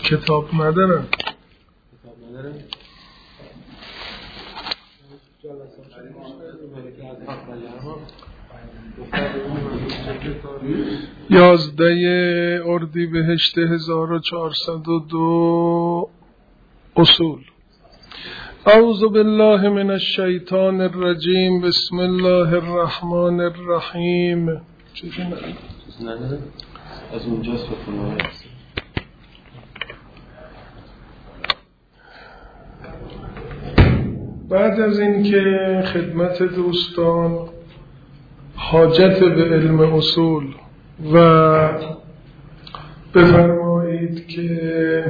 کتاب ندارن. یازده اردیبهشت 1402 اصول. اعوذ بالله من الشیطان الرجیم. بسم الله الرحمن الرحیم. از اونجاست بکنم. بعد از این که خدمت دوستان حاجت به علم اصول و بفرمایید که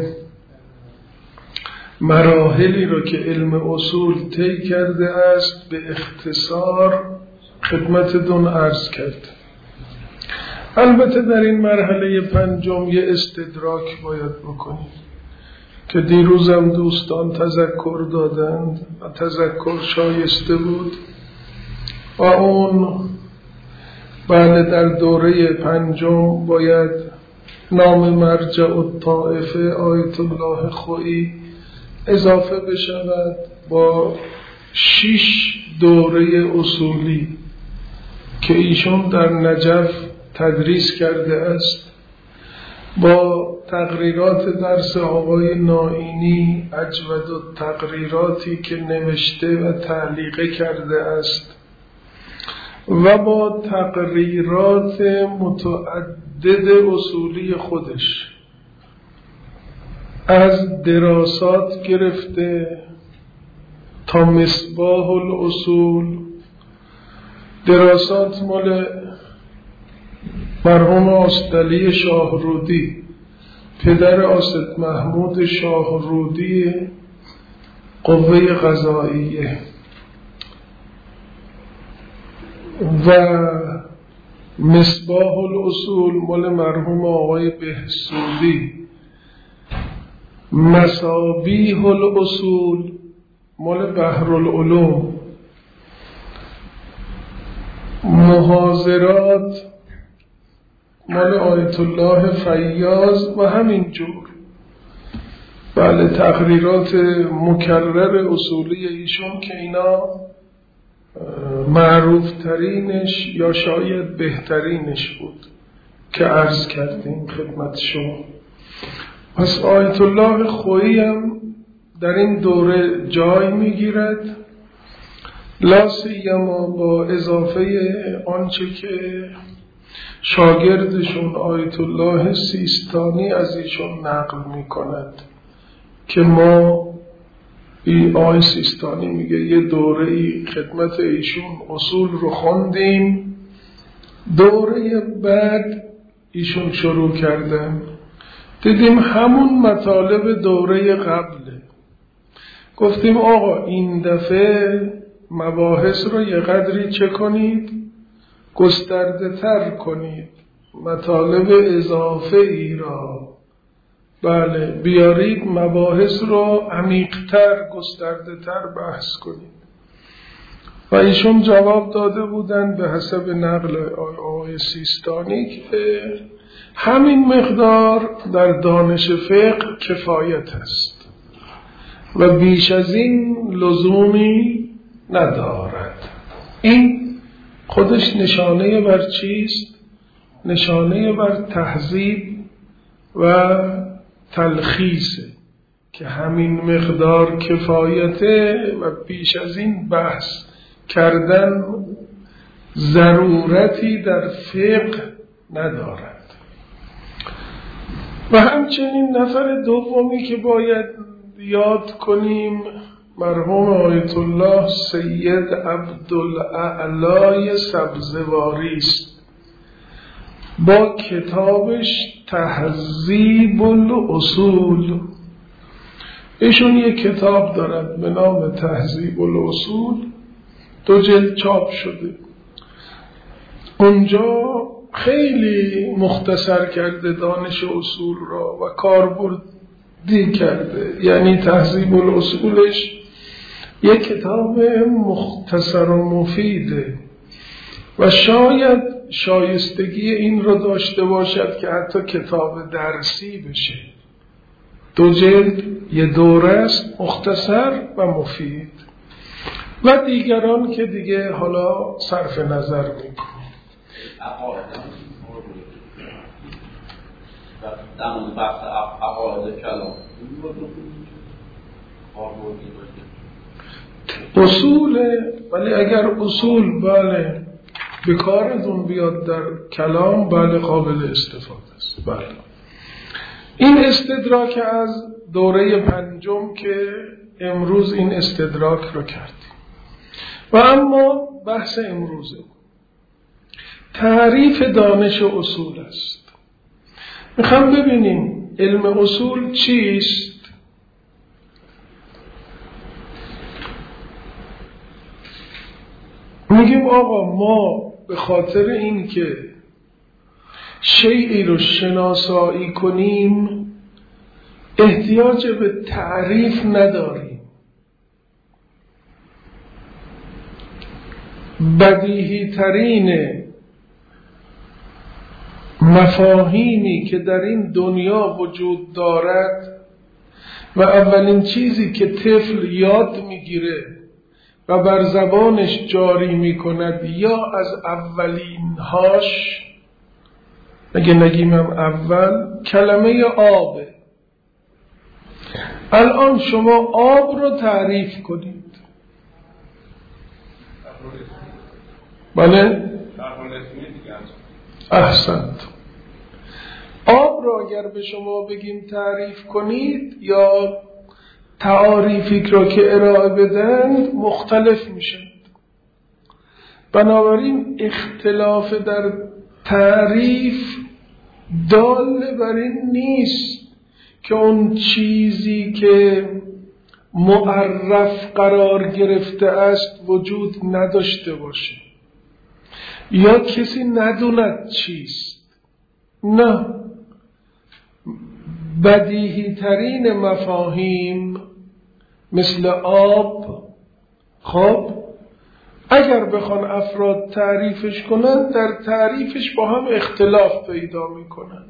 مراحلی رو که علم اصول طی کرده است به اختصار خدمتتون عرض کرد. البته در این مرحله پنجم یه استدراک باید بکنیم که دیروزم دوستان تذکر دادند و تذکر شایسته بود و اون بعد در دوره پنجم باید نام مرجع الطائفه آیت الله خویی اضافه بشود با 6 دوره اصولی که ایشون در نجف تدریس کرده است، با تقریرات درس آقای نائینی اجود التقریراتی که نوشته و تعلیقه کرده است و با تقریرات متعدد اصولی خودش از دراسات گرفته تا مصباح الاصول، دراسات مال مرحوم آستعلی شاهرودی پدر آست محمود شاهرودی قوه قضائیه و مصباح الاصول مال مرحوم آقای بهسودی، مصابیح الاصول مال بحرالعلوم، محاضرات مال آیت الله فیاض و همین جور. بله، تقریرات مکرر اصولی ایشون که اینا معروف ترینش یا شاید بهترینش بود که عرض کردیم خدمت شما. پس آیت الله خویی هم در این دوره جای میگیرد، لا سیما با اضافه آنچه که شاگردشون آیت الله سیستانی از ایشون نقل میکند که ما آقای سیستانی میگه یه دوره ای خدمت ایشون اصول رو خوندیم، دوره بعد ایشون شروع کردن، دیدیم همون مطالب دوره قبله. گفتیم آقا این دفعه مباحث رو یه قدری چه کنید؟ گسترده تر کنید، مطالب اضافه ای را بله بیارید، مباحث رو عمیق‌تر گسترده تر بحث کنید. و ایشون جواب داده بودند به حسب نقل آقای سیستانی که همین مقدار در دانش فقه کفایت است و بیش از این لزومی ندارد. این خودش نشانه بر چیست؟ نشانه بر تهذیب و تلخیصه که همین مقدار کفایته و بیش از این بحث کردن ضرورتی در فقه ندارد. و همچنین نفر دومی که باید یاد کنیم مرحوم آیت الله سید عبدالاعلی سبزواری است با کتابش تهذیب الاصول. ایشون یک کتاب دارد به نام تهذیب الاصول، 2 جلد چاپ شده. اونجا خیلی مختصر کرده دانش اصول را و کاربردی کرده، یعنی تهذیب الاصولش یک کتاب مختصر و مفیده و شاید شایستگی این را داشته باشد که حتی کتاب درسی بشه. 2 جلد، یه دوره است مختصر و مفید، و دیگران که دیگه حالا صرف نظر میکنم. در مورد بحث عقاید کلام اصوله، ولی اگر اصول بله به کارتون بیاد در کلام، بله قابل استفاده است. بله این استدراک از دوره 5 که امروز این استدراک رو کردیم. و اما بحث امروزه تعریف دانش اصول است. میخوام ببینیم علم اصول چیست. میگیم آقا ما به خاطر این که شیئی رو شناسایی کنیم احتیاج به تعریف نداریم. بدیهی ترین مفاهیمی که در این دنیا وجود دارد و اولین چیزی که طفل یاد میگیره و بر زبانش جاری میکند یا از اولینهاش، اگه نگیمم اول، کلمه آبه. الان شما آب رو تعریف کنید. بله؟ احسنت. آب رو اگر به شما بگیم تعریف کنید یا تعاریفی رو که ارائه بدن مختلف میشه. بنابراین اختلاف در تعریف دال بر این نیست که اون چیزی که معرف قرار گرفته است وجود نداشته باشه یا کسی ندوند چیست. نه، بدیهی ترین مفاهیم مثل آب، خب اگر بخوان افراد تعریفش کنن در تعریفش با هم اختلاف پیدا میکنن.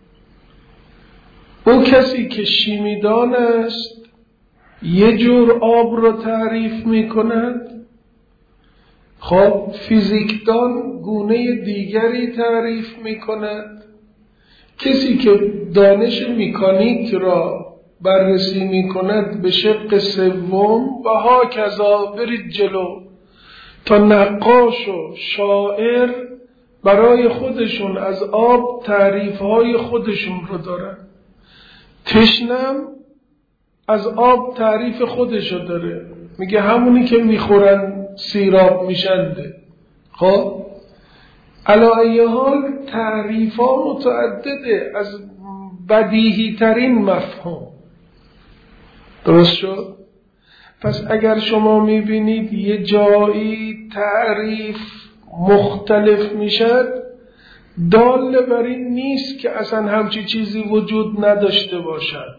او کسی که شیمیدان است یه جور آب رو تعریف میکند، خب فیزیکدان گونه دیگری تعریف میکند، کسی که دانش مکانیک را بررسی میکند به شق سوم و هاکذا برید جلو تا نقاش و شاعر برای خودشون از آب تعریفهای خودشون رو دارن. تشنم از آب تعریف خودشو داره، میگه همونی که میخورن سیراب میشنده. خب علی ای حال تعریف ها متعدده از بدیهی ترین مفهوم. درست شد؟ پس اگر شما میبینید یه جایی تعریف مختلف میشد دال بر این نیست که اصلا همچی چیزی وجود نداشته باشد.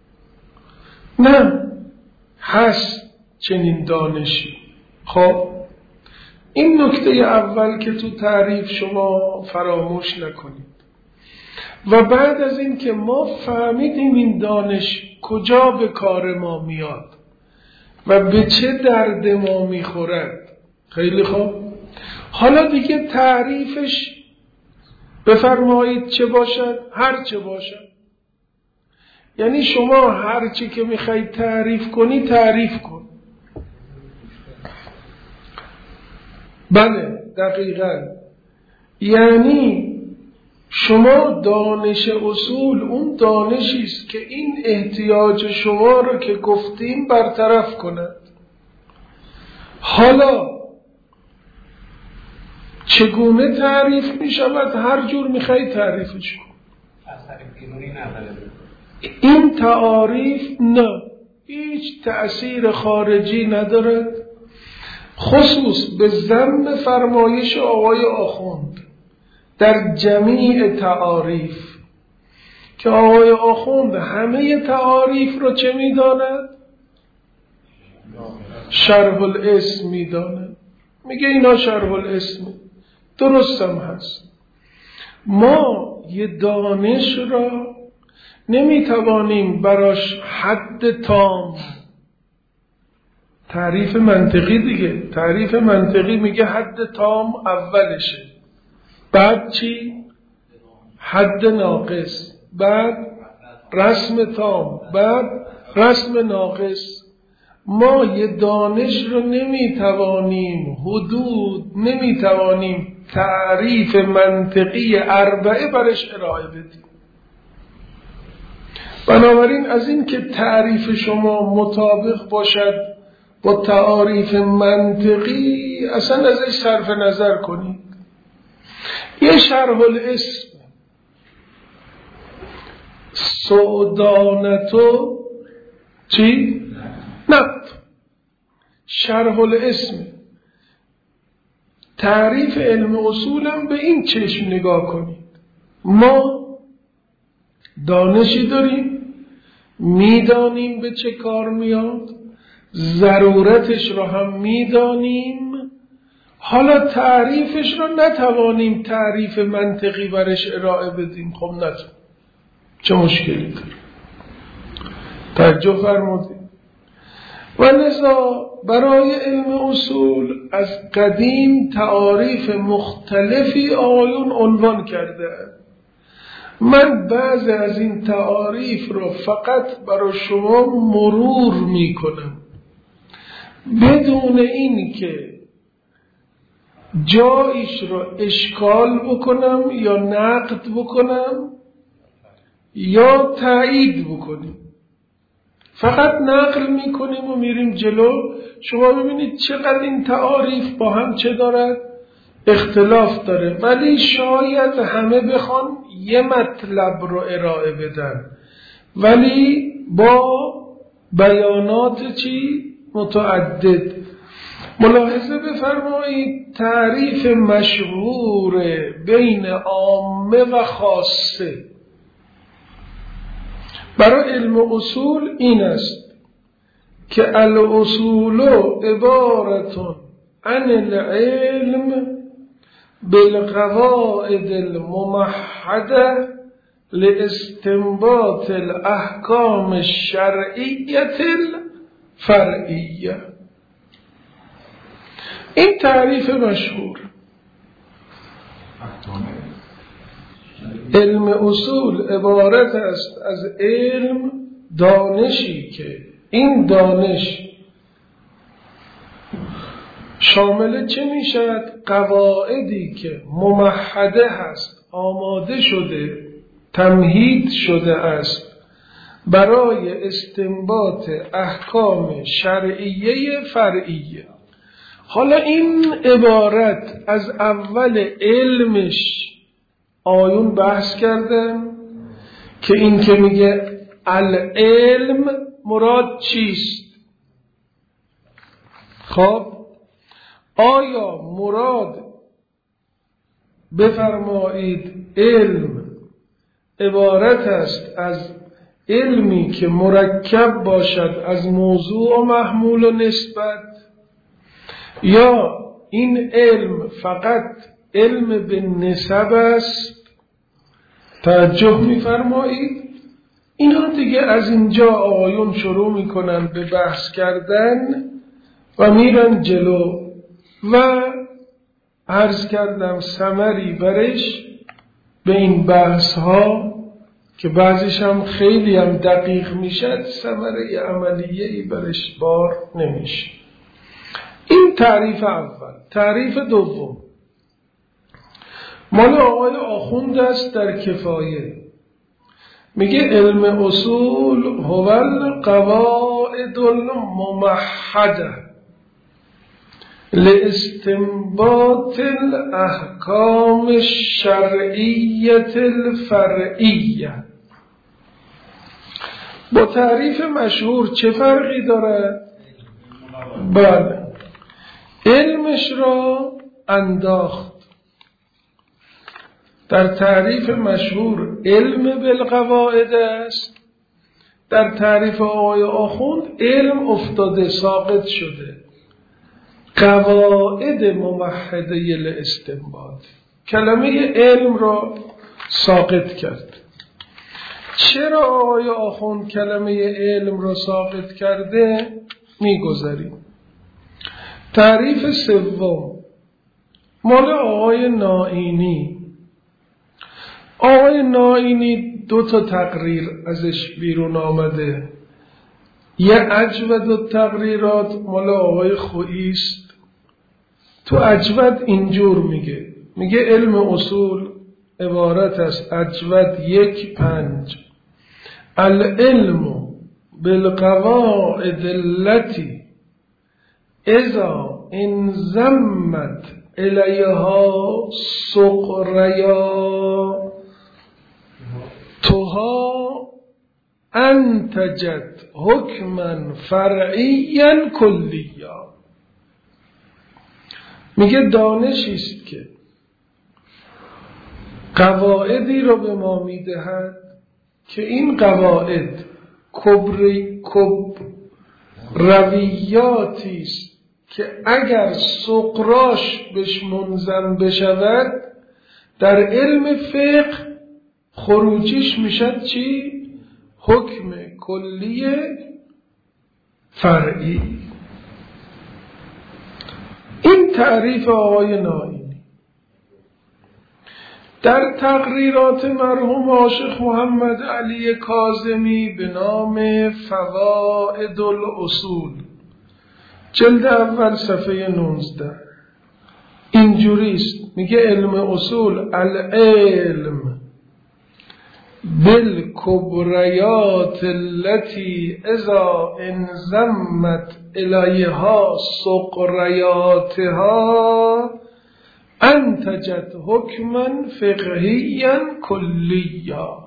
نه، هست چنین دانشی. خب این نکته اول که تو تعریف شما فراموش نکنید. و بعد از این که ما فهمیدیم این دانش کجا به کار ما میاد و به چه درد ما میخورد، خیلی خوب، حالا دیگه تعریفش بفرمایید چه باشد؟ هر چه باشد. یعنی شما هر چی که میخواید تعریف کنی تعریف کن. بله دقیقاً. یعنی شما دانش اصول اون دانشی است که این احتیاج شما رو که گفتیم برطرف کند. حالا چگونه تعریف می شود؟ هر جور میخوای تعریفش کن. اثر بیرونی نداره. این تعاریف نه، هیچ تأثیر خارجی ندارد، خصوص به ضمن فرمایش آقای آخوند در جمیع تعاریف که آقای آخوند همه تعاریف رو چه می داند؟ شرح الاسم می داند. میگه اینا شرح الاسم، درست هم هست. ما یه دانش را نمیتوانیم براش حد تام، تعریف منطقی دیگه، تعریف منطقی میگه حد تام اولشه، بعد چی؟ حد ناقص، بعد رسم تام، بعد رسم ناقص. ما یه دانش رو نمیتوانیم حدود، نمیتوانیم تعریف منطقی اربعه برش ارائه بدیم. بنابراین از این که تعریف شما مطابق باشد با تعاریف منطقی اصلا ازش صرف نظر کنید. یه شرح الاسم سودانتو چی؟ نقد. شرح الاسم تعریف علم اصولم به این چشم نگاه کنید. ما دانشی داریم، میدانیم به چه کار میاد، ضرورتش رو هم میدانیم، حالا تعریفش رو نتوانیم تعریف منطقی برش ارائه بدیم. خب نتون، چه مشکلی داره؟ توجه فرمودید. و لذا برای علم اصول از قدیم تعاریف مختلفی آیون عنوان کرده. من بعضی از این تعاریف رو فقط برای شما مرور می کنم بدون این که جایش رو اشکال بکنم یا نقد بکنم یا تایید بکنیم. فقط نقل میکنیم و میریم جلو. شما ببینید چقدر این تعاریف با هم چه دارد؟ اختلاف داره، ولی شاید همه بخوان یه مطلب رو ارائه بدن ولی با بیانات چی؟ متعدد. ملاحظه بفرمایید تعریف مشهور بین عامه و خاصه برای علم اصول این است که الاصول عبارتون عن العلم بالقواعد الممحده لاستنباط الاحکام الشرعیه الفرعیه. این تعریف مشهور. علم اصول عبارت است از علم، دانشی که این دانش شامل چه میشد؟ قواعدی که ممحده هست، آماده شده، تمهید شده است برای استنباط احکام شرعیه فرعیه. حالا این عبارت از اول علمش آیون بحث کردن که این که میگه العلم مراد چیست؟ خب آیا مراد بفرمایید علم عبارت است از علمی که مرکب باشد از موضوع و محمول و نسبت، یا این علم فقط علم به نسب است؟ توجه می‌فرمایید. اینا دیگه از اینجا آیون شروع میکنن به بحث کردن و میرن جلو و عرض کردم ثمری برش به این بحث ها که بعضیش هم خیلی هم دقیق میشد ثمره عملیه‌ای برش بار نمیشه. این تعریف اول. تعریف دوم مال آقای آخوند است در کفایه. میگه علم اصول هو القواعد الممحده لاستنباط الاحکام الشرعیه الفرعیه. با تعریف مشهور چه فرقی داره؟ بله، علمش را انداخت. در تعریف مشهور علم بالقواعد است، در تعریف آقای آخوند علم افتاده، ساقط شده. قواعد ممحده الاستنباط، کلمه علم را ساقط کرد. چرا آقای آخوند کلمه علم را ساقط کرده میگذاریم. تعریف سوم مال آقای نائینی. آقای نائینی 2 تقریر ازش بیرون آمده. یه اجود التقریرات مال آقای خویی است. تو اجود اینجور میگه علم اصول عبارت است اجود 1:5 العلم بالقواعد التي اذا انضمت الیها سقریاتها انتجت حکما فرعیا کلیا. میگه دانشی است که قواعدی رو به ما میدهد که این قواعد رویاتی است که اگر سقراش بهش منضم بشود در علم فقه خروجیش میشد چی؟ حکم کلی فرعی. این تعریف آقای نائینی. در تقریرات مرحوم عاشق محمد علی کاظمی به نام فوائد الاصول جلد اول صفحه 19 اینجوریست. میگه علم اصول العلم بالکبریات التي اذا انضمت الیها سقریاتها انتجت حکما فقهیا کلیا.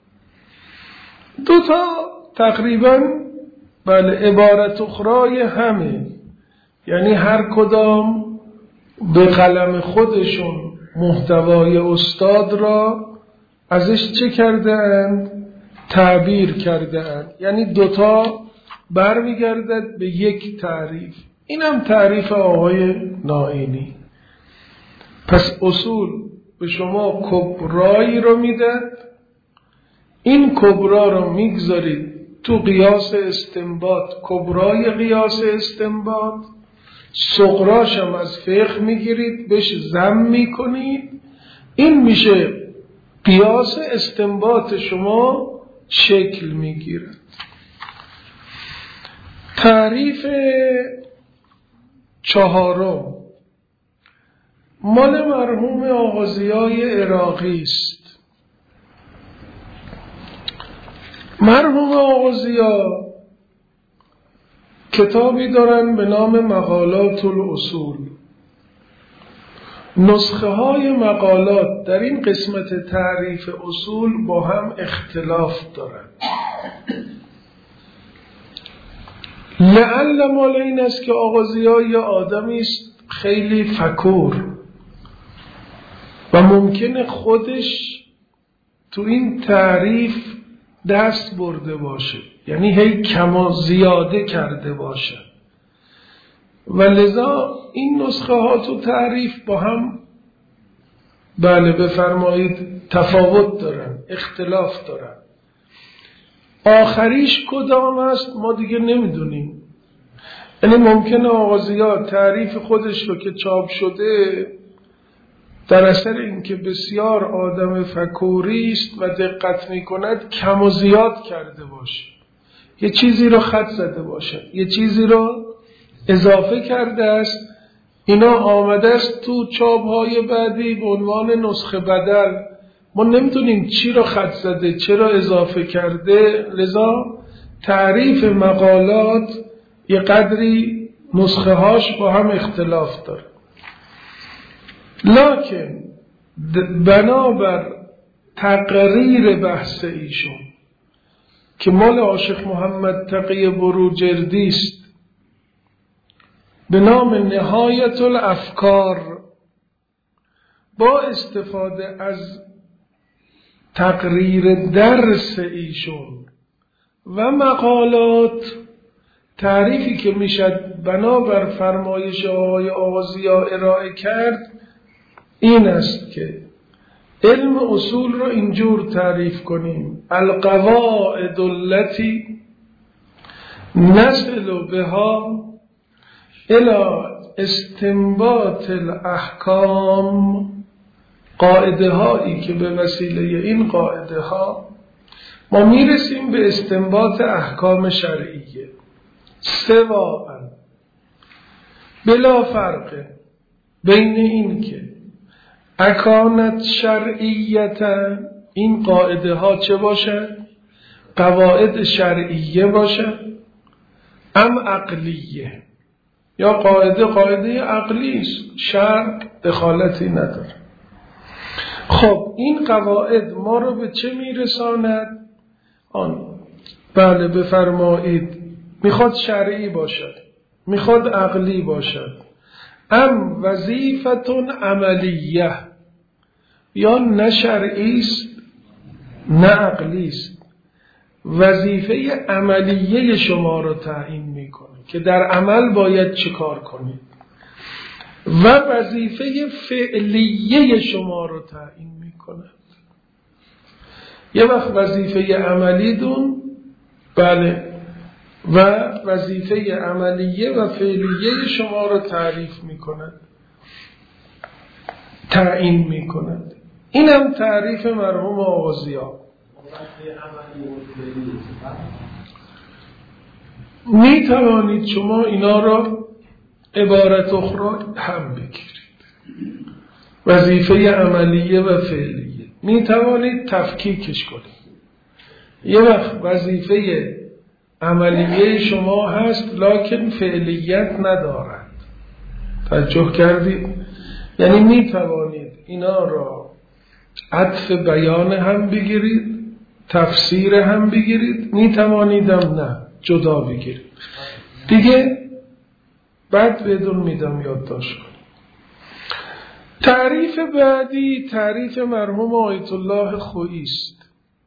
2 تقریبا عبارت اخرای همه، یعنی هر کدام به قلم خودشون محتوای استاد را ازش چه کرده اند؟ تعبیر کرده اند. یعنی 2 برمیگردد به یک تعریف. اینم تعریف آقای نائینی. پس اصول به شما کبرایی رو میدد، این کبرا رو میگذارید تو قیاس استنباط، کبرای قیاس استنباط، صغراش هم از فقه میگیرید بهش ضم میکنید، این میشه قیاس استنباط شما شکل میگیرد. تعریف 4 مال مرحوم آقا ضیای عراقی است. مرحوم آقا ضیا کتابی دارن به نام مقالات الاصول. نسخه های مقالات در این قسمت تعریف اصول با هم اختلاف دارند. لعل مال این است که آقا ضیا یه آدمی است خیلی فکور و ممکنه خودش تو این تعریف دست برده باشه، یعنی هی کم و زیاده کرده باشه و لذا این نسخه ها تو تعریف با هم بفرمایید تفاوت دارن، اختلاف دارن. آخریش کدام است ما دیگه نمیدونیم. یعنی ممکنه آقا ضیا تعریف خودش رو که چاپ شده در اثر اینکه بسیار آدم فکوری است و دقت میکند کم و زیاد کرده باشه، یه چیزی رو خط زده باشه، یه چیزی رو اضافه کرده است، اینا آمده است تو چاپ‌های بعدی به عنوان نسخه بدل. ما نمیدونیم چی رو خط زده، چرا اضافه کرده، لذا تعریف مقالات یه قدری نسخه هاش با هم اختلاف داره. لکن بنابر تقریر بحث ایشون که مال عاشق محمد تقی بروجردی است به نام نهایت الافکار، با استفاده از تقریر درس ایشون و مقالات، تعریفی که میشد بنابر فرمایش آقای آقا ضیا ارائه کرد این است که علم اصول رو اینجور تعریف کنیم: القواعد التي نصل بها الى استنباط الاحکام، قاعده هایی که به وسیله این قاعده ها ما میرسیم به استنباط احکام شرعیه. سواء، بلا فرق بین این که اکانت شرعیتا، این قاعده ها چه باشن؟ قواعد شرعیه باشن، ام عقلیه، یا قاعده عقلی است، شرع دخالتی نداره. خب این قواعد ما رو به چه میرساند؟ بله بفرمایید، میخواد شرعی باشد، میخواد عقلی باشد. ام وظیفتون عملیه، یا نه شرعی است نه عقلی است، وظیفه عملیه شما رو تعیین میکنه که در عمل باید چه کار کنید، و وظیفه فعلیه شما رو تعیین میکنه. یه وقت وظیفه عملی دون، بله، و وظیفه عملیه و فعلیه شما رو تعریف میکند، تعیین میکند. اینم تعریف مرحوم آقا ضیا. می توانید شما اینا را عبارت اخرى هم بگیرید، وظیفه عملیه و فعلیه می توانید تفکیکش کنید. یه وقت وظیفه عملیه شما هست لکن فعلیت ندارد. توجه کردید؟ یعنی می توانید اینا را عطف بیان هم بگیرید، تفسیر هم بگیرید، می توانیدم نه جدا بگیرید. دیگه بعد بدون میدم یادداشت کنید. تعریف بعدی تعریف مرحوم آیت الله خویی است.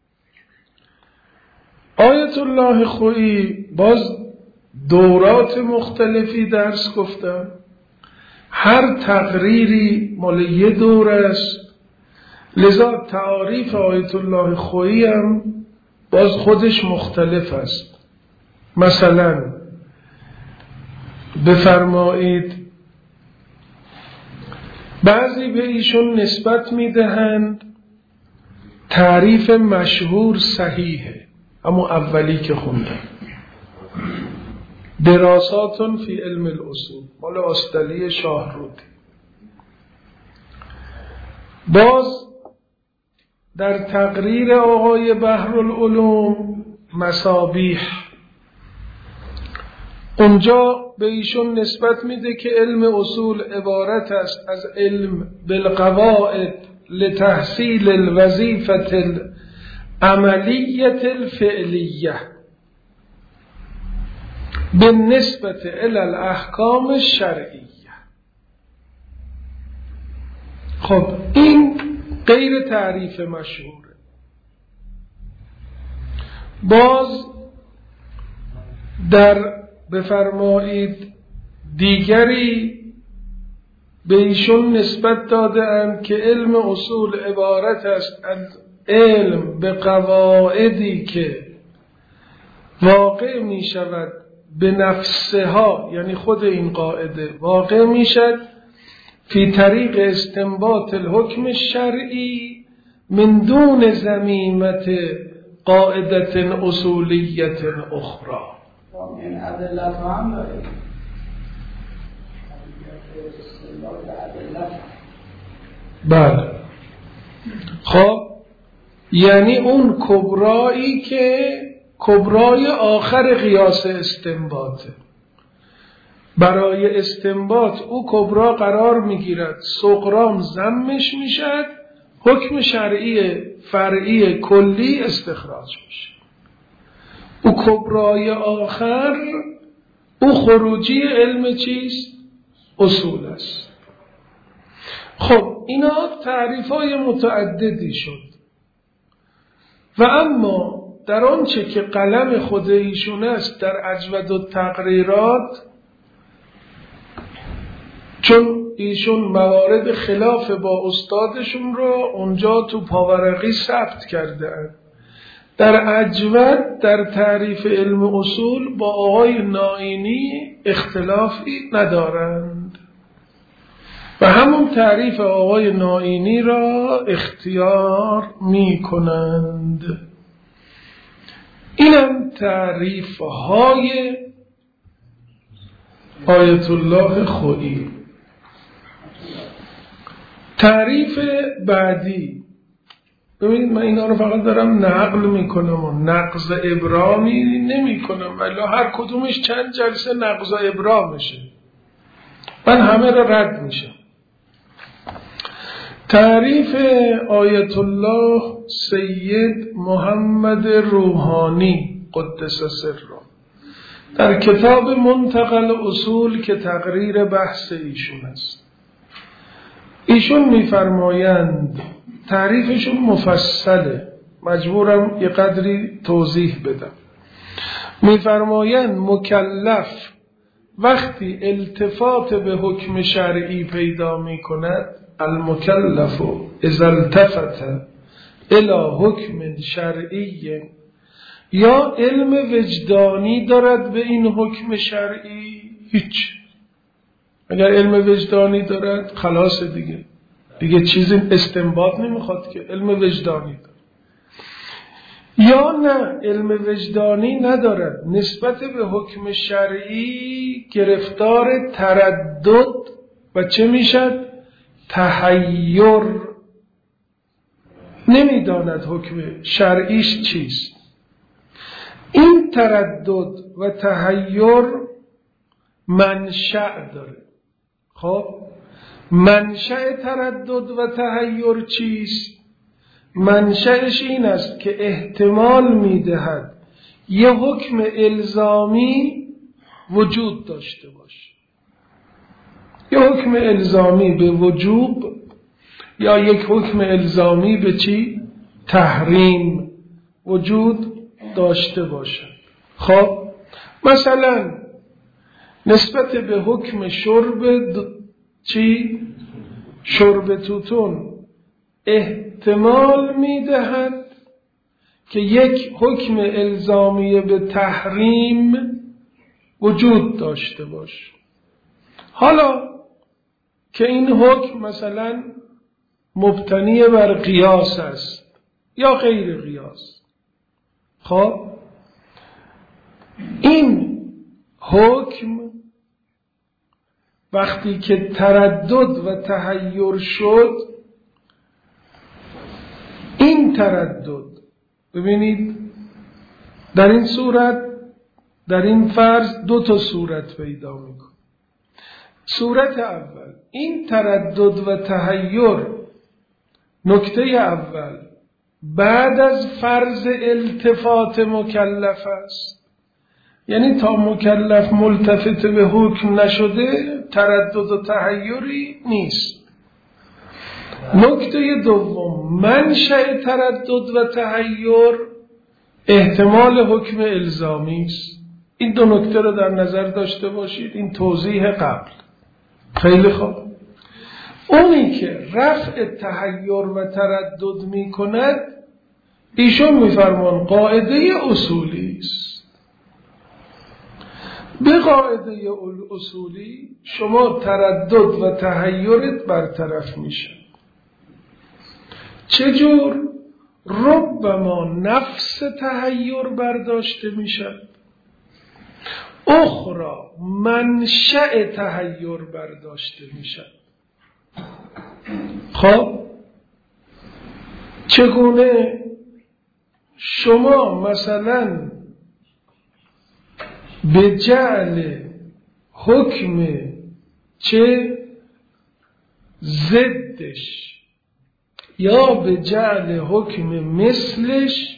آیت الله خویی باز دورات مختلفی درس گفتن، هر تقریری مال یه دوره است، لذا تعریف آیت الله خویی هم باز خودش مختلف است. مثلا بفرمایید بعضی به ایشون نسبت میدهند تعریف مشهور صحیحه، اما اولی که خوندم، دراسات فی علم الاصول، مال آستلی شاهرودی. باز در تقریر آقای بحرالعلوم مصابیح، اونجا به ایشون نسبت میده که علم اصول عبارت است از علم بالقواعد لتحصیل الوظیفة العملیة الفعلیه بالنسبة الى الاحکام الشرعیه. خب این غیر تعریف مشهوره. باز در بفرمایید دیگری به ایشون نسبت داده اند که علم اصول عبارت است از علم به قواعدی که واقع می شود به نفسها، یعنی خود این قاعده واقع می شود فی طریق استنباط الحکم الشرعی من دون ضمیمة قاعدة اصولیة اخرى. این ادلت هم داریم. بله. خب یعنی اون کبرایی که کبرای آخر قیاس استنباطه، برای استنباط او کبرا قرار میگیرد، صغرام ضمش میشد، حکم شرعی فرعی کلی استخراج میشه. او کبرای آخر او خروجی علم چیست؟ اصول است. خب اینا تعریفای متعددی شد و اما در آنچه که قلم خود ایشون است در اجود التقریرات چون ایشون موارد خلاف با استادشون رو اونجا تو پاورقی ثبت کردن. در اجود در تعریف علم اصول با آقای نائینی اختلافی ندارند و همون تعریف آقای نائینی را اختیار می کنند. اینم تعریف های آیت الله خویی. تعریف بعدی، ببینید من اینا رو فقط دارم نقل میکنم و نقض ابرامی نمی کنم، ولی هر کدومش چند جلسه نقض ابرام میشه، من همه را رد میشم. تعریف آیت الله سید محمد روحانی قدس سره در کتاب منتقل اصول که تقریر بحث ایشون است. ایشون میفرمایند، تعریفشون مفصله، مجبورم یه قدری توضیح بدم. میفرمایند مکلف وقتی التفات به حکم شرعی پیدا میکند، المکلف اذا التفت الى حکم شرعی، یا علم وجدانی دارد به این حکم شرعی، هیچ. اگر علم وجدانی دارد خلاص دیگه چیزی استنباط نمیخواد که علم وجدانی دارد. یا نه علم وجدانی ندارد، نسبت به حکم شرعی گرفتار تردد و چه میشد؟ تحیر، نمیداند حکم شرعیش چیست. این تردد و تحیر منشأ داره. خب منشأ تردد و تحیر چیست؟ منشأش این است که احتمال میدهد یه حکم الزامی وجود داشته باشه، یه حکم الزامی به وجوب یا یک حکم الزامی به چی؟ تحریم وجود داشته باشه. خب مثلا نسبت به حکم شرب چی؟ شرب توتون احتمال میدهد که یک حکم الزامی به تحریم وجود داشته باشه. حالا که این حکم مثلا مبتنی بر قیاس است یا غیر قیاس، خب این حکم وقتی که تردد و تحیر شد، این تردد، ببینید در این صورت، در این فرض دو تا صورت پیدا میکنه. صورت اول، این تردد و تحیر، نکته اول بعد از فرض التفات مکلف است، یعنی تا مکلف ملتفت به حکم نشده تردد و تحیری نیست. نکته دوم، منشأ تردد و تحیر احتمال حکم الزامی است. این دو نکته رو در نظر داشته باشید، این توضیح قبل. خیلی خوب. اونی که رفع تحیر و تردد می کند، ایشون میفرمان قاعده اصولی است. به قاعده اصولی شما تردد و تحیرت برطرف میشه. چجور؟ ربما نفس تحیر برداشته میشد، اخرى منشأ تحیر برداشته میشد. خب چگونه شما مثلا به جعل حکم چه ضدش یا به جعل حکم مثلش،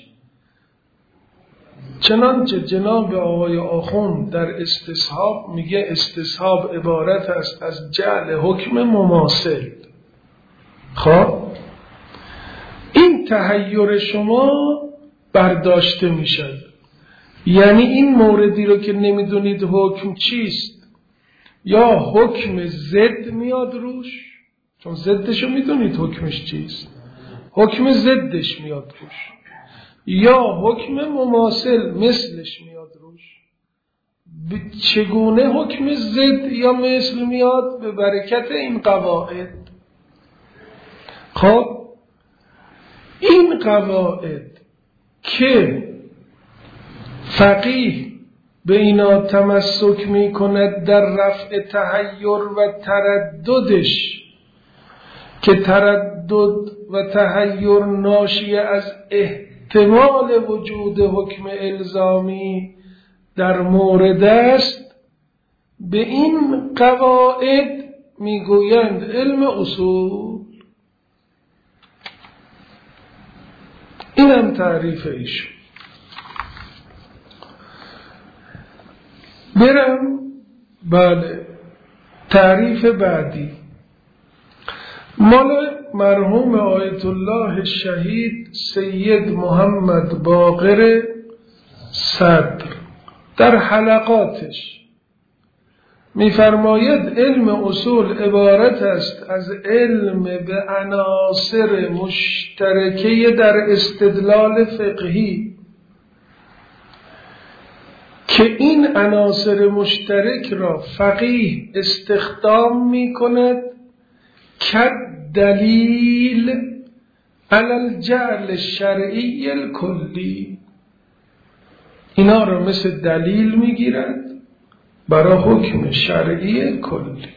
چنانچه جناب آقای آخوند در استصحاب میگه استصحاب عبارت است از جعل حکم مماثل. خب این تحیر شما برداشته میشد، یعنی این موردی رو که نمیدونید حکم چیست یا حکم ضد میاد روش، چون ضدشو میدونید حکمش چیست، حکم ضدش میاد روش، یا حکم مماثل مثلش میاد روش. چگونه حکم ضد یا مثل میاد؟ به برکت این قواعد. خب این قواعد که فقیه به اینا تمسک می کند در رفع تحیر و ترددش، که تردد و تحیر ناشی از احتمال وجود حکم الزامی در مورد است، به این قواعد میگویند علم اصول. اینم تعریف ایشون. برم بله تعریف بعدی مال مرحوم آیت الله شهید سید محمد باقر صدر در حلقاتش می‌فرماید علم اصول عبارت است از علم به عناصر مشترکه در استدلال فقهی که این عناصر مشترک را فقیه استخدام می‌کند که دلیل علی الجعل الشرعی الکلی. اینا را مثل دلیل می‌گیرد برای حکم شرعی کلی.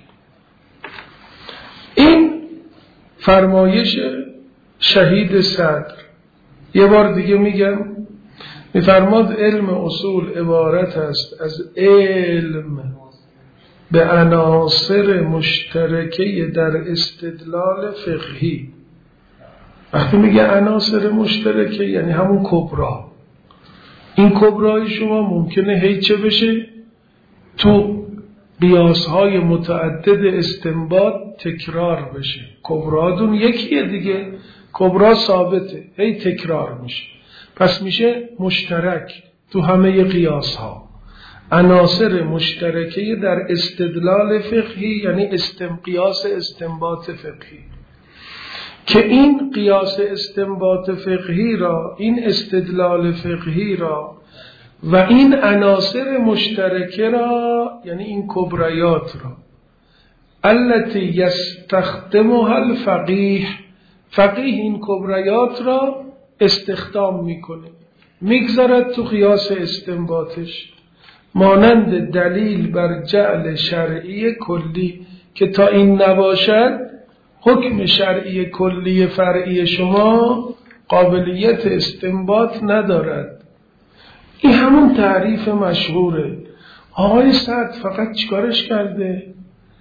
این فرمایش شهید صدر. یه بار دیگه میگم، میفرماد علم اصول عبارت است از علم به عناصر مشترکه در استدلال فقهی. وقتی میگه عناصر مشترکه یعنی همون کبرا. این کبرای شما ممکنه هی چه بشه؟ تو قیاس‌های متعدد استنباط تکرار بشه. کبرادون یکیه دیگه، کبرا ثابته، هی تکرار میشه، پس میشه مشترک تو همه قیاس‌ها. عناصر مشترکه در استدلال فقهی یعنی قیاس استنباط فقهی، که این قیاس استنباط فقهی را، این استدلال فقهی را و این عناصر مشترکه را یعنی این کبریات را التي یستخدمها الفقیه، فقیه این کبریات را استخدام میکنه، میگذارد تو قیاس استنباطش، مانند دلیل بر جعل شرعی کلی که تا این نباشد حکم شرعی کلی فرعی شما قابلیت استنباط ندارد. این همون تعریف مشهوره. آقای سعد فقط چیکارش کرده؟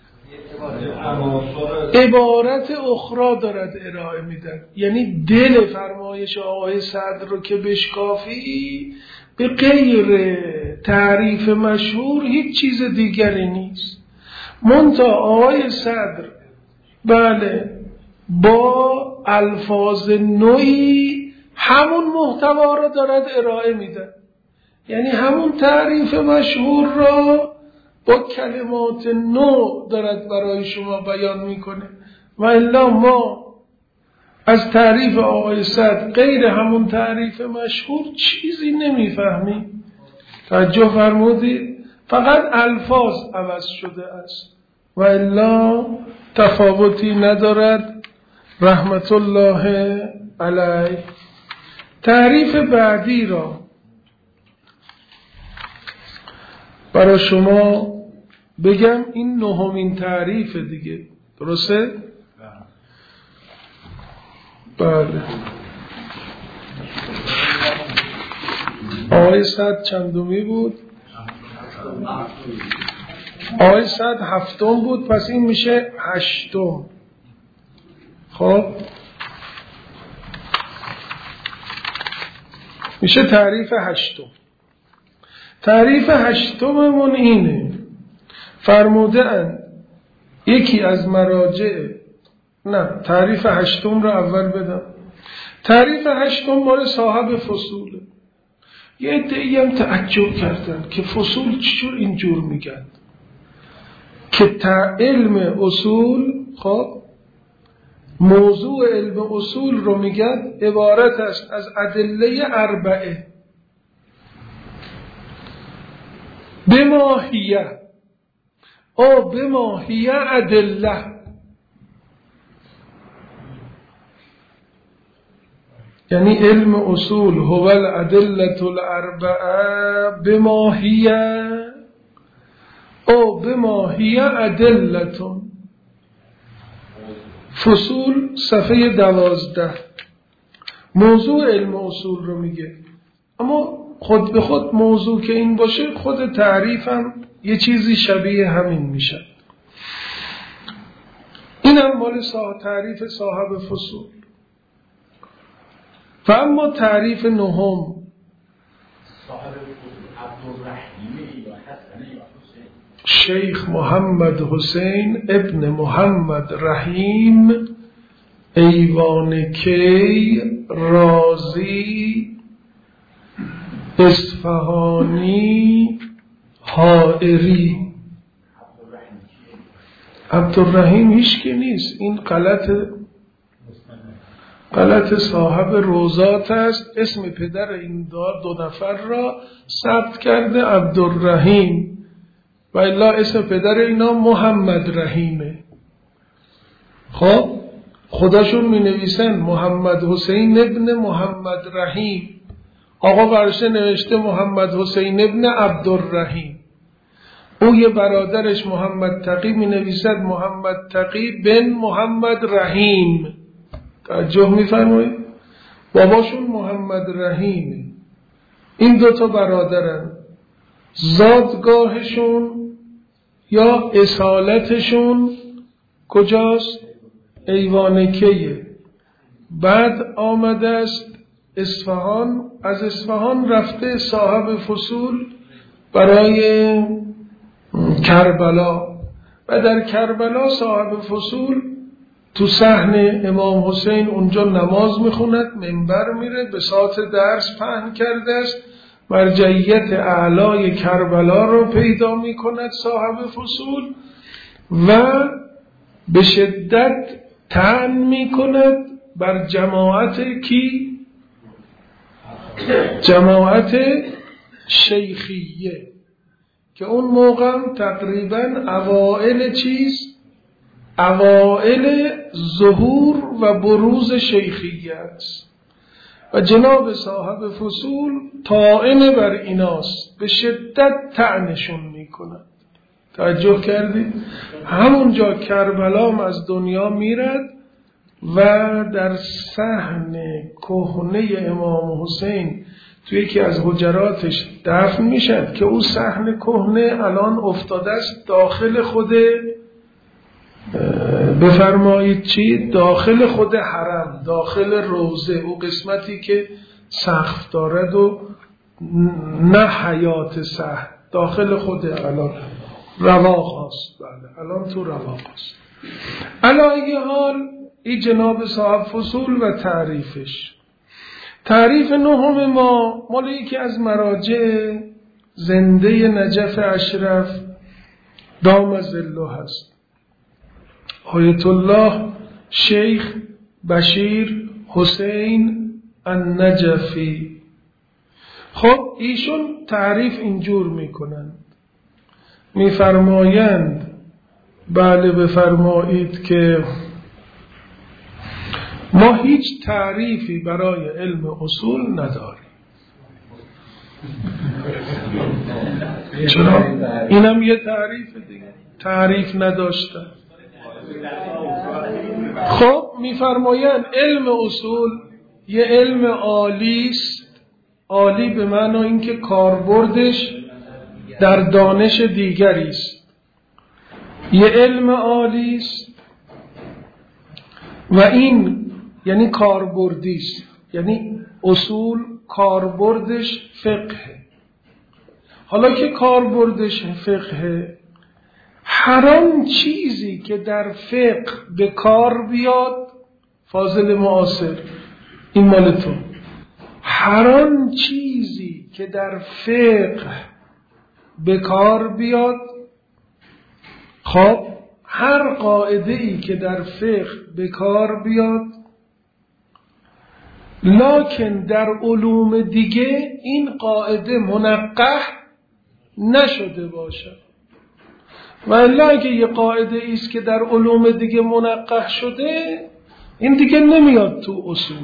عبارت اخرى دارد ارائه میدن، یعنی دل فرمایش آقای صدر رو که بشکافی به غیر تعریف مشهور هیچ چیز دیگری نیست. منتها آقای صدر بله با الفاظ نوعی همون محتوا رو دارد ارائه میدن، یعنی همون تعریف مشهور را با کلمات نو دارد برای شما بیان میکنه. و الا ما از تعریف آقای صدر غیر همون تعریف مشهور چیزی نمیفهمیم. توجه فرمودید؟ فقط الفاظ عوض شده است و الا تفاوتی ندارد. رحمت الله علیه. تعریف بعدی را برای شما بگم. این نهمین تعریف دیگه، درسته؟ بله. آقای صد چندمی بود؟ آقای صد هفتم بود، پس این میشه هشتم. خب میشه تعریف هشتم. تعریف هشتممون اینه، فرموده اند یکی از مراجع، نه تعریف هشتم رو اول بدم. تعریف هشتم مال صاحب فصوله. یه عده‌ای هم تعجب کردن که فصول چجور اینجور میگن که علم اصول، خب موضوع علم اصول رو میگن عبارت است از ادله اربعه بماهیه او بماهیه ادله. یعنی علم اصول هو الادله الاربعه بماهیه او بماهیه ادلتون. فصول صفحه 12 موضوع علم اصول رو میگه. اما خود به خود موضوع که این باشه، خود تعریفم یه چیزی شبیه همین میشه. اینم مال تعریف صاحب فصول. و اما تعریف نهم شیخ محمد حسین ابن محمد رحیم ایوانکی رازی اصفهانی حائری. عبدالرحیم هیچ که نیست، این غلط صاحب روزات است. اسم پدر این دو نفر را ثبت کرده عبدالرحیم و الا اسم پدر اینا محمد رحیمه. خب خداشون می نویسن محمد حسین ابن محمد رحیم، آقا برشه نوشته محمد حسین ابن عبدالرحیم. او یه برادرش محمد تقی می نویسد محمد تقی بن محمد رحیم. توجه می فرمایید؟ باباشون محمد رحیم. این دوتا برادرن، زادگاهشون یا اصالتشون کجاست؟ ایوانکیه. بعد آمده است اصفهان، از اصفهان رفته صاحب فصول برای کربلا و در کربلا صاحب فصول تو صحن امام حسین اونجا نماز میخوند، منبر میره، بساط درس پهن کرده است، مرجعیت اعلای کربلا رو پیدا میکند صاحب فصول و به شدت طعن میکند بر جماعت کی؟ جماعت شیخیه که اون موقع تقریبا اوائل اوائل ظهور و بروز شیخیه است و جناب صاحب فصول طاعن بر ایناست، به شدت طعنشون میکند. توجه کردید؟ همونجا کربلام از دنیا میرد و در صحن کهنه امام حسین توی یکی از حجراتش دفن میشد که او صحن کهنه الان افتاده است داخل خود، بفرمایید چی؟ داخل خود حرم، داخل روضه، او قسمتی که سقف دارد و نه حیات صحن، داخل خود الان رواق هست. بله الان تو رواق هست. علی حال این جناب صاحب فصول و تعریفش. تعریف نهم ما مال یکی از مراجع زنده نجف اشرف دام ظله هست، آیت الله شیخ بشیر حسین النجفی. خب ایشون تعریف اینجور میکنند، میفرمایند بله بفرمایید که ما هیچ تعریفی برای علم اصول نداریم. چرا؟ اینم یه تعریف دیگه، تعریف نداشتن. خب میفرمایند علم اصول یه علم عالی است، عالی به معنی اینکه کاربردش در دانش دیگری است، یه علم عالی است و این یعنی کاربردی است، یعنی اصول کاربردش فقه. حالا که کاربردش فقه، هر آن چیزی که در فقه به کار بیاد، فاضل معاصر این مال تو، هر آن چیزی که در فقه به کار بیاد، خب هر قاعده ای که در فقه به کار بیاد لکن در علوم دیگه این قاعده منقح نشده باشد، و الا اگه یه قاعده ایست که در علوم دیگه منقح شده این دیگه نمیاد تو اصول.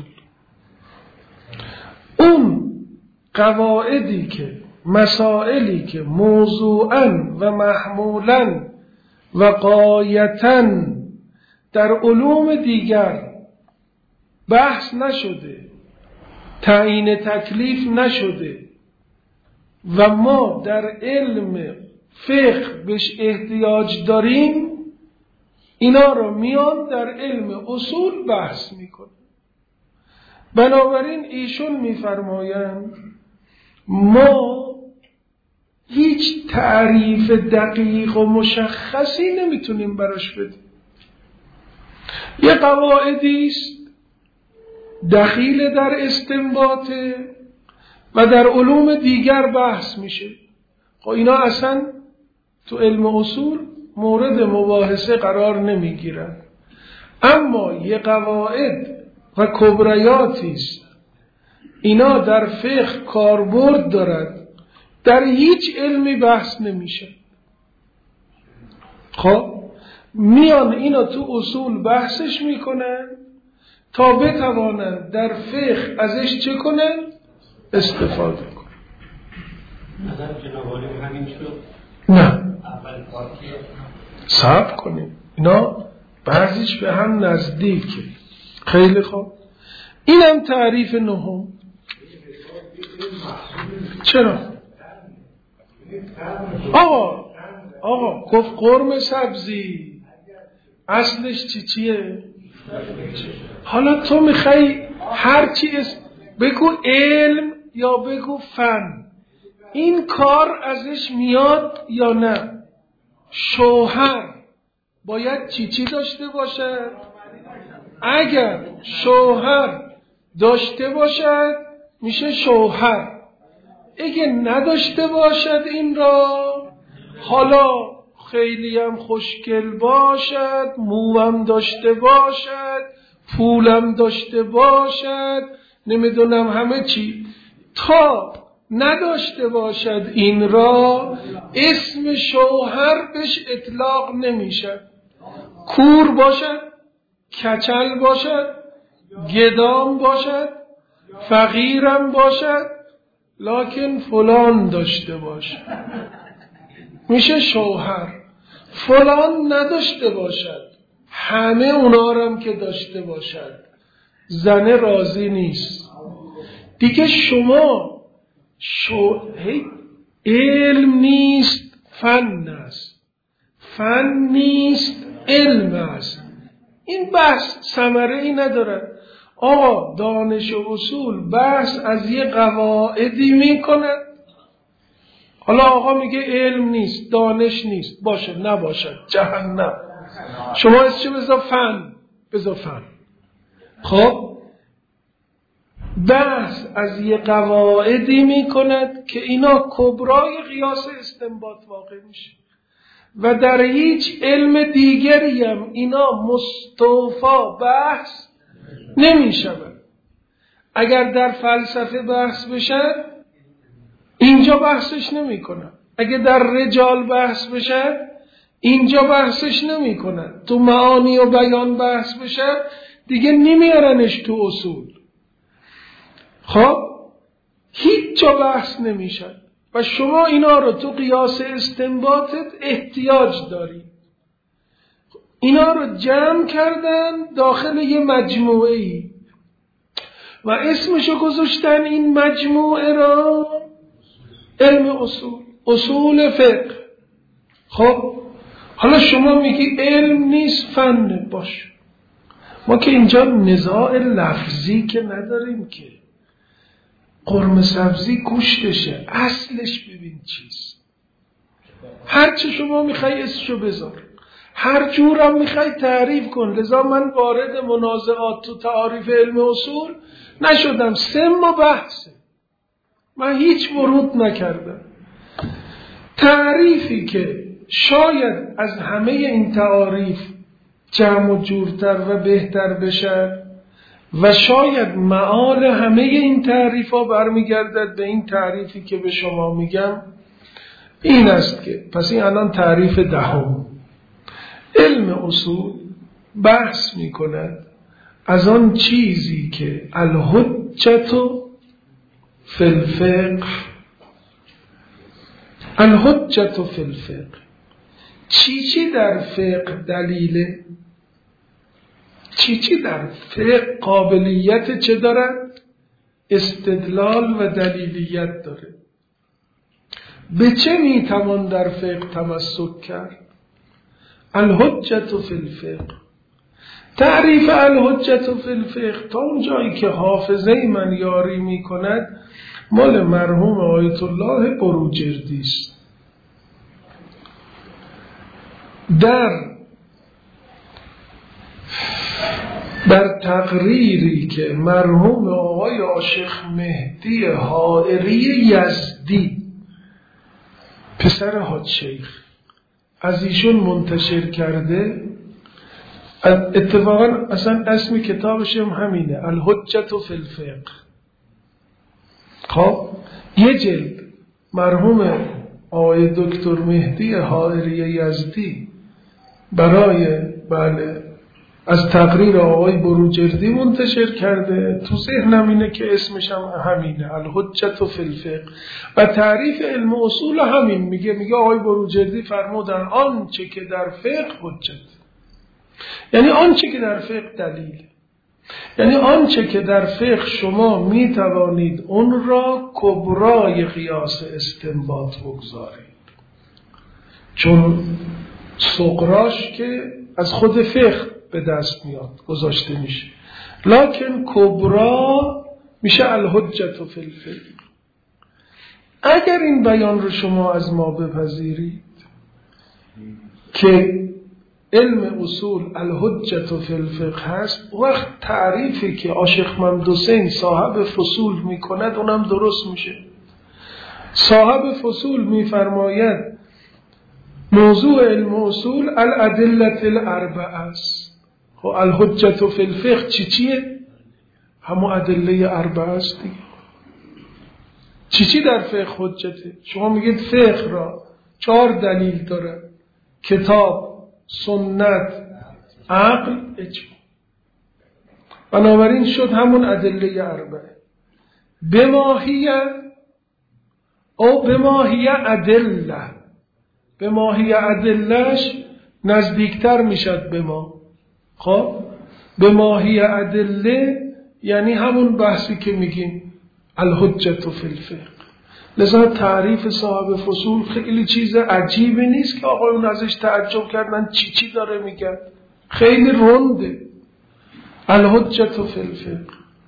اون قواعدی که مسائلی که موضوعاً و محمولاً و غایتاً در علوم دیگر بحث نشده، تعیین تکلیف نشده و ما در علم فقه بهش احتیاج داریم، اینا رو میان در علم اصول بحث میکنه. بنابراین ایشون میفرمایند ما هیچ تعریف دقیق و مشخصی نمیتونیم براش بدیم. یه قواعدی است دخیل در استنباطه و در علوم دیگر بحث میشه. خب اینا اصلا تو علم اصول مورد مباحثه قرار نمیگیرن، اما یه قواعد و کبریاتی است اینا در فقه کاربرد دارد، در هیچ علمی بحث نمیشه. خب میان اینا تو اصول بحثش میکنن تا بتوانند در فقه ازش چه کنن؟ استفاده کنن. نظر جناب عالی همین شد؟ نه، اول پارتی صبر کنیم، اینا بعضیش به هم نزدیکه. خیلی خوب، اینم تعریف نهم. چرا؟ آقا گفت قرمه سبزی اصلش چیه؟ حالا تو میخوای هرچی بگو علم یا بگو فن، این کار ازش میاد یا نه؟ شوهر باید چی داشته باشد؟ اگر شوهر داشته باشد میشه شوهر، اگه نداشته باشد این را، حالا خیلی هم خوشگل باشد، موام داشته باشد، پولم داشته باشد، نمیدونم همه چی، تا نداشته باشد این را اسم شوهر بهش اطلاق نمیشد. کور باشد، کچل باشد، گدام باشد، فقیرم باشد، لکن فلان داشته باشد میشه شوهر. فلان نداشته باشد، همه اونارم که داشته باشد، زنه راضی نیست دیگه. شما علم نیست فن است، فن نیست علم است. این بحث ثمره ای نداره. آقا دانش و اصول بحث از یه قواعدی میکنه، حالا آقا میگه علم نیست، دانش نیست، باشه نباشد جهنم، شما از چه بذار فن، بذار فن. خب بحث از یه قواعدی میکند که اینا کبرای قیاس استنباط واقع میشه و در هیچ علم دیگری هم اینا مستوفا بحث نمیشود. اگر در فلسفه بحث بشد اینجا بحثش نمی کنن، اگر در رجال بحث بشد اینجا بحثش نمی کنن، تو معانی و بیان بحث بشد دیگه نمیارنش تو اصول. خب هیچ جا بحث نمیشد و شما اینا رو تو قیاس استنباطت احتیاج داری. اینا رو جمع کردن داخل یه مجموعه ای و اسمشو گذاشتن این مجموعه را علم اصول، اصول فقه. خب حالا شما میگی علم نیست فن، باش، ما که اینجا نزاع لفظی که نداریم که. قرمه سبزی گوشتشه، اصلش ببین چیست، هرچی شما میخوای اسمشو بذار، هر جورم میخوای تعریف کن. لذا من وارد منازعات تو تعاریف علم اصول نشدم، سم و بحثه، من هیچ ورود نکردم. تعریفی که شاید از همه این تعاریف جمع و جورتر و بهتر بشه و شاید معال همه این تعریف ها برمیگردد به این تعریفی که به شما میگم. این است که پس این الان تعریف دهم. علم اصول بحث میکند از آن چیزی که الحجت فی الفقه، الحجت فی الفقه، چی در فقه دلیله، چی در فقه قابلیت چه دارد؟ استدلال و دلیلیت داره. به چه میتوان در فقه تمسک کرد؟ الحجت فی الفقه. تعریف الحجت فی الفقه تا اون جایی که حافظه من یاری میکند مال مرحوم آیت الله بروجردی است. در تقریری که مرحوم آقای عاشق مهدی حائری یزدی پسر حاج شیخ از ایشون منتشر کرده، اتفاقا اصلا اسم کتابش هم همینه، الحجت فی الفقه. خب یه جلد مرحوم آقای دکتر مهدی حائری یزدی برای از تقریر آقای بروجردی منتشر کرده، تو ذهنم اینه که اسمش هم همینه، الحجت فی الفقه. و تعریف علم اصول همین میگه آقای بروجردی فرمودن آنچه که در فقه حجت، یعنی آنچه که در فقه دلیل، یعنی آنچه که در فقه شما میتوانید اون را کبرای قیاس استنباط بگذارید، چون صغراش که از خود فقه به دست میاد گذاشته میشه، لکن کبرا میشه الحجت فی الفقه. اگر این بیان رو شما از ما بپذیرید که علم اصول الحجت فی الفقه هست، وقت تعریفی که عاشق محمد حسین صاحب فصول میکند اونم درست میشه. صاحب فصول میفرماید موضوع علم اصول الادله الاربعه است. خب الحجت فی الفقه چیه؟ همون ادله اربعه است دیگه. چی در فقه حجته؟ شما میگید فقه را 4 دلیل داره: کتاب، سنت، عقل، اجماع. بنابراین شد همون ادله اربعه. بماهیه او بماهیه ادله، بماهیه ادلهش نزدیکتر میشد به ما. خب بماهیه ادله یعنی همون بحثی که میگیم الحجت فی الفقه. لذا تعریف صاحب فصول خیلی چیز عجیبی نیست که آقایون ازش تعجب کردن چی داره میگن، خیلی رنده. الحجت فی الفقه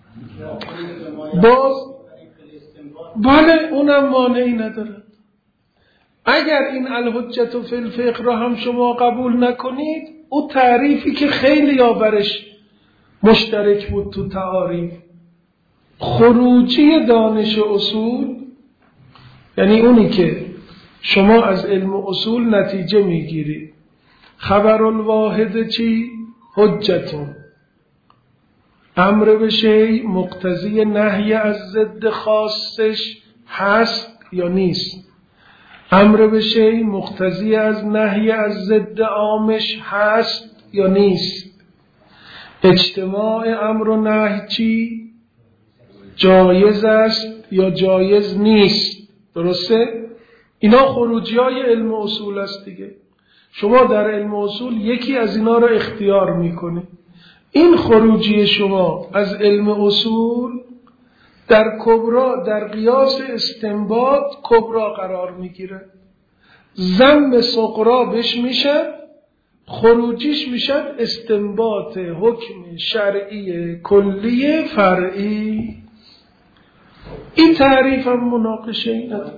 باز بله اونم مانعی نداره. اگر این الحجت فی الفقه را هم شما قبول نکنید، او تعریفی که خیلی برش مشترک بود تو تعاریف، خروجی دانش اصول، یعنی اونی که شما از علم اصول نتیجه میگیرید خبر الواحد چی؟ حجتون. امر به شیء مقتضی نهی از ضد خاصش هست یا نیست؟ امر به شیء مقتضی از نهی از ضد عامش هست یا نیست؟ اجتماع امر و نهی چی؟ جایز است یا جایز نیست؟ درسته؟ اینا خروجی های علم اصول است دیگه. شما در علم اصول یکی از اینا رو اختیار میکنه. این خروجی شما از علم اصول در کبرا، در قیاس استنباط کبرا قرار میگیره. ذم صغرا بش میشه، خروجیش میشه استنباط حکم شرعی کلی فرعی. این تعریف هم مناقشه ای نداره.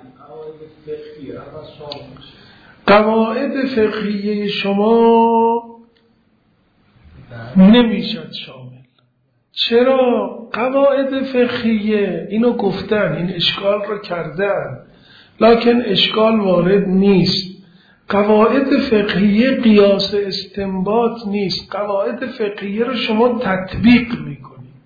قواعد فقهیه شما نمیشد شامل. چرا؟ قواعد فقهیه اینو گفتن، این اشکال رو کردن، لکن اشکال وارد نیست. قواعد فقهیه قیاس استنباط نیست. قواعد فقهیه رو شما تطبیق میکنید.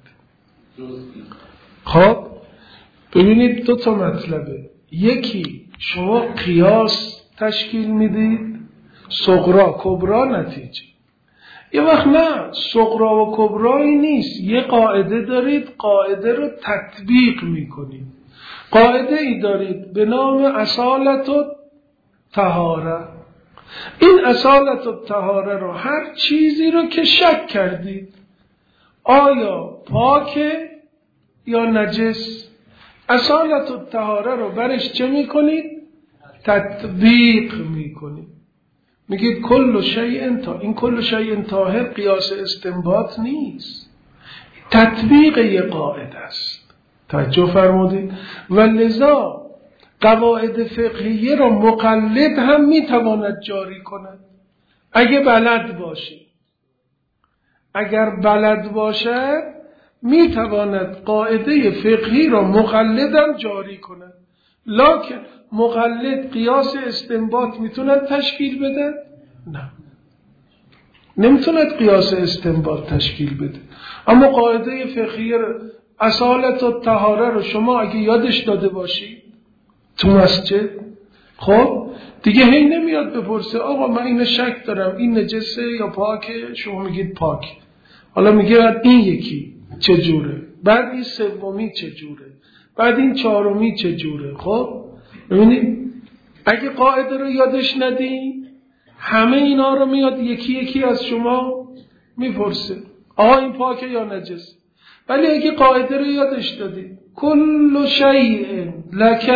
خب ببینید دو تا مطلبه. یکی شما قیاس تشکیل میدید، صغرا کبرا نتیجه. یه وقت نه، صغرا و کبرایی نیست، یه قاعده دارید، قاعده رو تطبیق میکنید. قاعده ای دارید به نام اصالت و طهاره. این اصالت و طهاره رو هر چیزی رو که شک کردید آیا پاکه یا نجس، اصالت و طهاره رو برش چه میکنید؟ تطبیق میکنید. میگید کل شیء طاهر. این کل شیء طاهر قیاس استنباط نیست، تطبیق یه قاعده است. توجه فرمودید؟ و لذا قواعد فقهیه را مقلد هم میتواند جاری کند اگه بلد باشه. اگر بلد باشد میتواند قاعده فقهی را مقلد هم جاری کند. لکن مقلد قیاس استنباط میتوند تشکیل بده؟ نه، نمیتوند قیاس استنباط تشکیل بده. اما قاعده فقهی اصالت و طهاره رو شما اگه یادش داده باشی تو مسجد، خب دیگه هی نمیاد بپرسه آقا من اینو شک دارم این نجسه یا پاکه، شما میگید پاک. حالا میگه این یکی چجوره، بعد این سومی چجوره، بعد این چهارمی چجوره. خب ببینید اگه قاعده رو یادش ندی همه اینا رو میاد یکی یکی از شما میپرسه آقا این پاکه یا نجس. ولی اگه قاعده رو یادش دادی کل شیء لک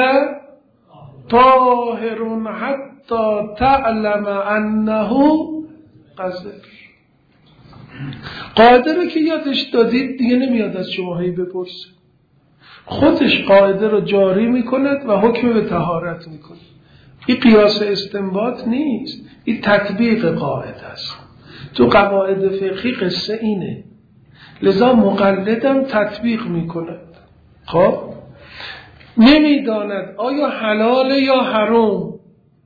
طاهر حتی تعلم انه قذر. قاعده رو که یادش دادید دیگه نمیاد از شما هی بپرسه، خودش قاعده رو جاری میکند و حکم به طهارت میکنه. این قیاس استنباط نیست، این تطبیق قاعده است. تو قواعد فقهی قصه اینه، لذا مقلدم تطبیق میکند. خب نمیداند آیا حلال یا حرام.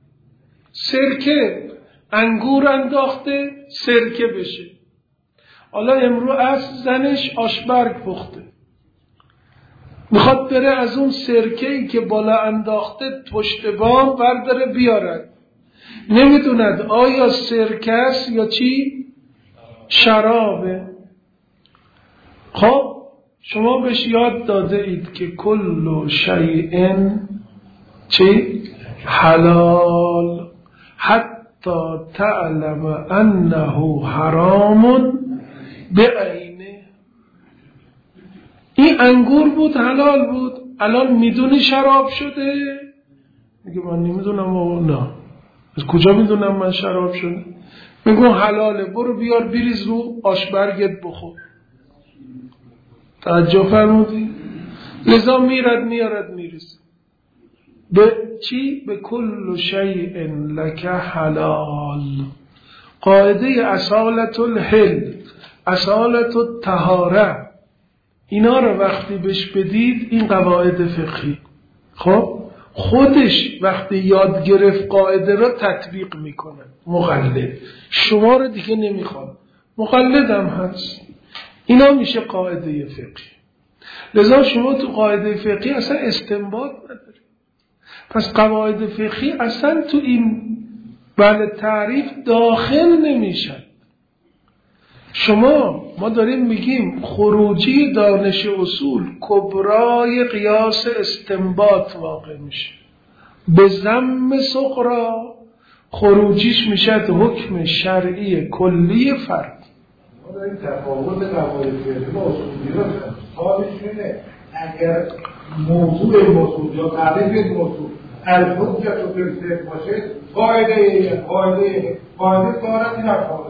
سرکه انگور انداخته سرکه بشه، حالا امرو از زنش آشبرگ پخته، میخواد بره از اون سرکه‌ای که بالا انداخته پشت بام برداره بیارد. نمیدوند آیا سرکه است یا چی؟ شرابه. خب شما بهش یاد داده اید که کل شیء چی؟ حلال حتی تعلم انه حرام بعینه. این انگور بود حلال بود، الان میدونی شراب شده؟ میگه من نمیدونم. و نه از کجا میدونم من شراب شده؟ میگم حلاله، برو بیار بریز رو آشبرگت بخور. توجه فرمودی؟ لذا میارد میریز به چی؟ به کل شیء لک حلال. قاعده اصالت الحل، اصالت الطهاره، اینا رو وقتی بهش بدید این قواعد فقهی، خب خودش وقتی یاد گرفت قاعده رو تطبیق میکنه. مقلد شما رو دیگه نمیخواد، مقلد هم هست. اینا میشه قاعده فقهی. لذا شما تو قاعده فقهی اصلا استنباط نداری. پس قواعد فقهی اصلا تو این تعریف داخل نمیشن. ما داریم میگیم خروجی دانش اصول کبرای قیاس استنباط واقع میشه، به ضم صغرا خروجیش میشه حکم شرعی کلی فرد. ما داریم تفاوت قواعد فقهی با اصولیات سالش اینه اگر موضوع موضوع یا تعریف موضوع الحجت و فلسفه باشه قاعده طهارت نفاذ.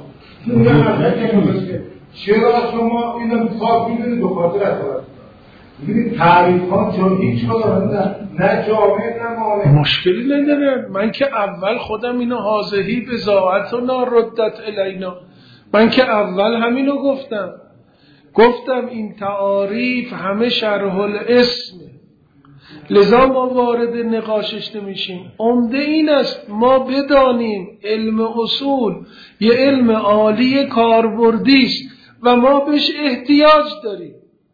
چرا شما اینو خاص می‌دونید دو خاطر از می‌بینید تعریف ها چون هیچ کدام نه جامع نه مانع مشکلی نداره. من که اول خودم اینو حاضهی بضاعت و ناردت الینا، من که اول همینو گفتم این تعاریف همه شرح الاسم. لذا ما وارد نقاشش نمیشیم. عمده این است ما بدانیم علم اصول یه علم عالی کاربردی است و ما بهش احتیاج داریم.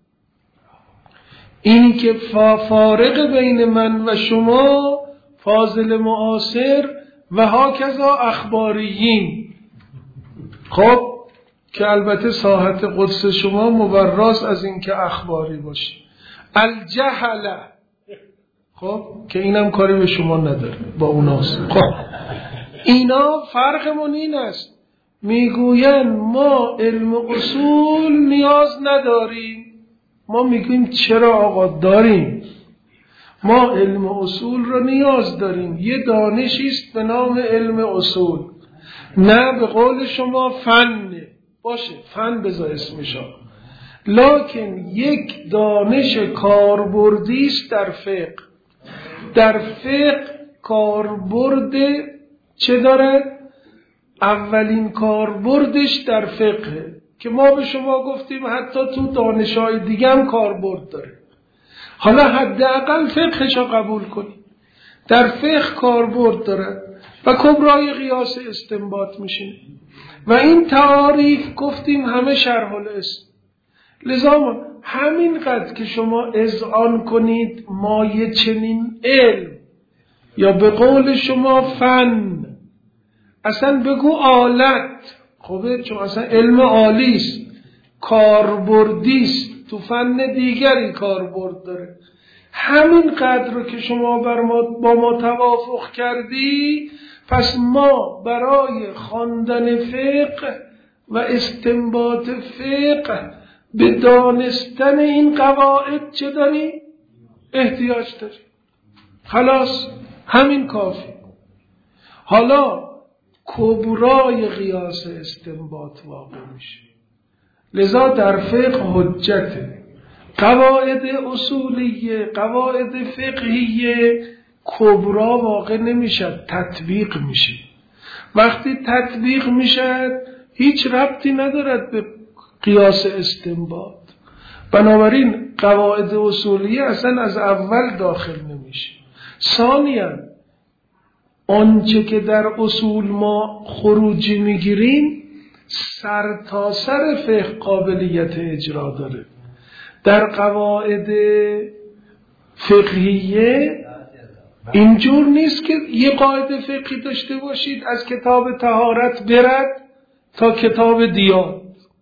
اینی که فارق بین من و شما فاضل معاصر و هاکذا اخباریین، خب که البته ساحت قدس شما مبراز از این که اخباری باشه، الجهله، خب که اینم کاری به شما نداره با اوناست. خب اینا فرقمون این است، میگوین ما علم اصول نیاز نداریم. ما میگویم چرا آقا داریم، ما علم اصول رو نیاز داریم. یه دانشی است به نام علم اصول، نه به قول شما فنه، باشه فن بذار اسمشا، لکن یک دانش کاربردی است در فقه. در فقه کاربرد چه دارد؟ اولین کاربردش در فقه که ما به شما گفتیم حتی تو دانش‌های دیگه هم کاربرد داره. حالا حداقل فقهش رو قبول کنید، در فقه کاربرد داره و کبرای قیاس استنباط میشه و این تعاریف گفتیم همه شرح الاسم. لذا همینقدر که شما اذعان کنید ما یه چنین علم یا به قول شما فن، اصلا بگو آلت، خوبه چون اصلا علم عالی است، کاربردی است، تو فن دیگری کاربرد داره. همین قدر رو که شما با ما توافق کردی، پس ما برای خواندن فقه و استنباط فقه به دانستن این قواعد چه داریم؟ احتیاج داریم. خلاص همین کافی. حالا کبرای قیاس استنباط واقع میشه. لذا در فقه حجته، قواعد اصولیه، قواعد فقهیه کبرا واقع نمیشد، تطبیق میشه. وقتی تطبیق میشد هیچ ربطی ندارد به قیاس استنباط. بنابراین قواعد اصولیه اصلا از اول داخل نمیشه. ثانیاً آنچه که در اصول ما خروجی میگیریم سر تا سر فقه قابلیت اجرا داره. در قواعد فقهیه اینجور نیست که یه قاعده فقهی داشته باشید از کتاب طهارت برد تا کتاب دیات،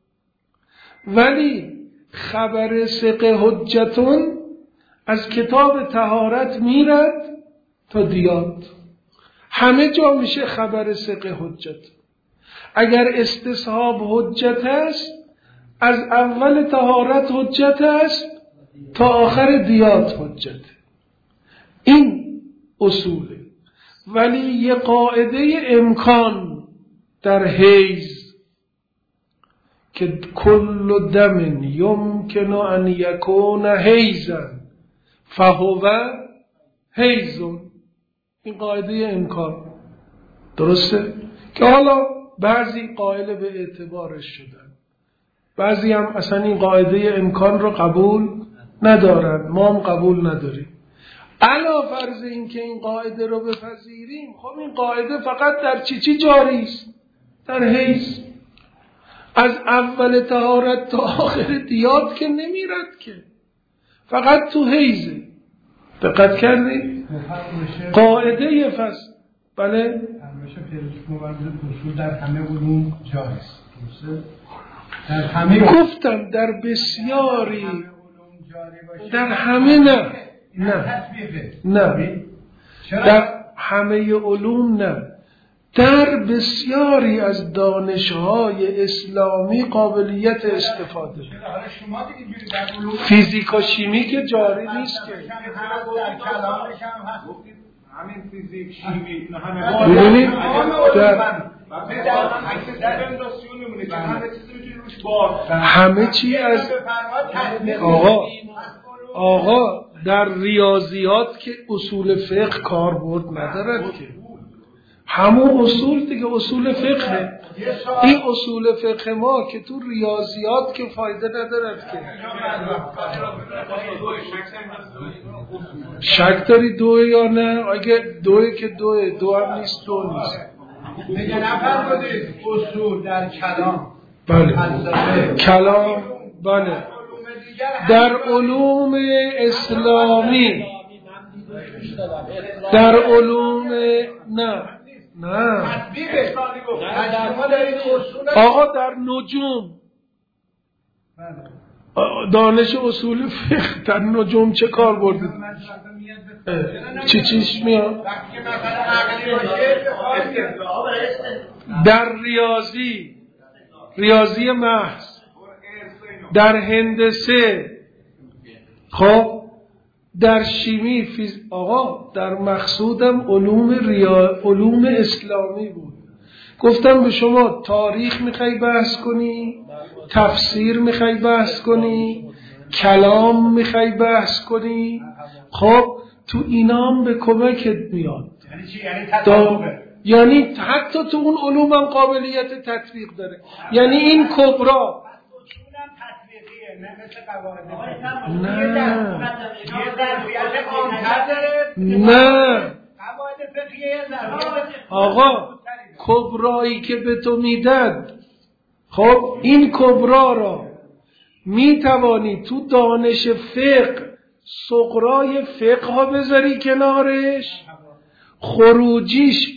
ولی خبر ثقه حجتون از کتاب طهارت میرد تا دیات. همه جا میشه خبر ثقه حجت. اگر استصحاب حجت است، از اول طهارت حجت است تا آخر دیات حجت. این اصوله. ولی یه قاعده امکان در حیض که کل دم یمکن ان یکون حیضا فهو حیضون، این قاعده امکان درسته که حالا بعضی قائل به اعتبارش شدن، بعضی هم اصلا این قاعده امکان رو قبول ندارن، ما هم قبول نداریم. علا فرض این که این قاعده رو بپذیریم، خب این قاعده فقط در چی جاری است؟ در حیض. از اول طهارت تا آخر دیات که نمیرد که، فقط تو حیضه. دقت کردی؟ قاعده فصل بله؟ همیشه اصول در همه علوم جاری است. در همه گفتم در بسیاری، در همه نه در همه علوم نه، در بسیاری از دانش‌های اسلامی قابلیت استفاده. فیزیک و شیمی که جاری نیست که، همین فیزیک شیمی همه ببینید همه چی از آقا در ریاضیات که اصول فقه کاربرد ندارد که، همون اصول دیگه، اصول فقه. این اصول فقه ما که تو ریاضیات که فایده ندارد که. شک داری دوه یا نه؟ اگه دوه که دوه، دو هم نیست، دو نیست. میگه نفرمودید اصول در کلام. بله کلام، بله در علوم اسلامی، در علوم نه آقا در نجوم، دانش اصول فقه در نجوم چه کار بردید؟ چیش میاد؟ در ریاضی محض، در هندسه، خب در شیمی، آقا در مقصودم علوم اسلامی بود. گفتم به شما تاریخ میخوای بحث کنی، تفسیر میخوای بحث کنی، کلام میخوای بحث کنی، خب تو اینام به کمکت میاد. یعنی چی؟ یعنی تطابقه. یعنی حتی تو اون علوم هم قابلیت تطبیق داره. یعنی این کبرا نه آقا، کبرایی که به تو میدد، خب این کبرا را میتوانی تو دانش فقه، صغرای فقه ها بذاری کنارش، خروجیش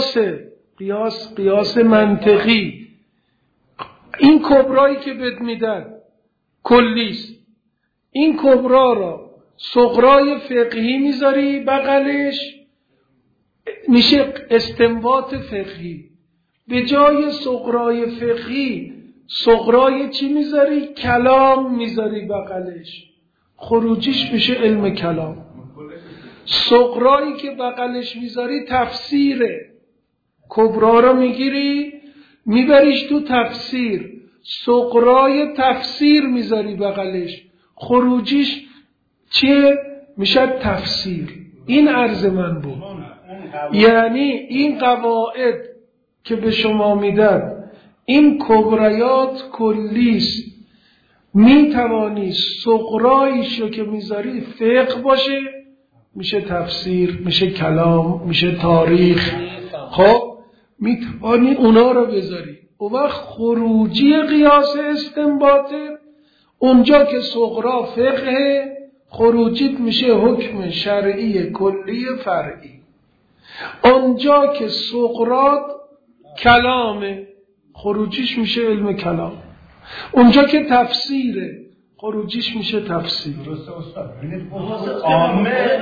قیاس منطقی. این کبرایی که بهت میدن کلیست، این کبرا را صغرای فقهی میذاری بغلش، میشه استنباط فقهی. به جای صغرای فقهی صغرای چی میذاری؟ کلام میذاری بغلش، خروجیش میشه علم کلام. صغرایی که بغلش میذاری تفسیره، کبرا را میگیری میبریش تو تفسیر، صغرای تفسیر میذاری بغلش، خروجیش چیه؟ میشه تفسیر. این عرض من بود. یعنی این قواعد که به شما میدن، این کبریات کلیست، میتوانی صغرایشو که میذاری فقه باشه، میشه تفسیر، میشه کلام، میشه تاریخ، خب میتوانی اونا رو بذاری. اون وقت خروجی قیاس استنباطه، اونجا که صغرا فقه، خروجیت میشه حکم شرعی کلی فرعی. اونجا که صغرا کلامه، خروجیش میشه علم کلام. اونجا که تفسیره، خروجیش میشه تفسیر. درسته استاد. عامه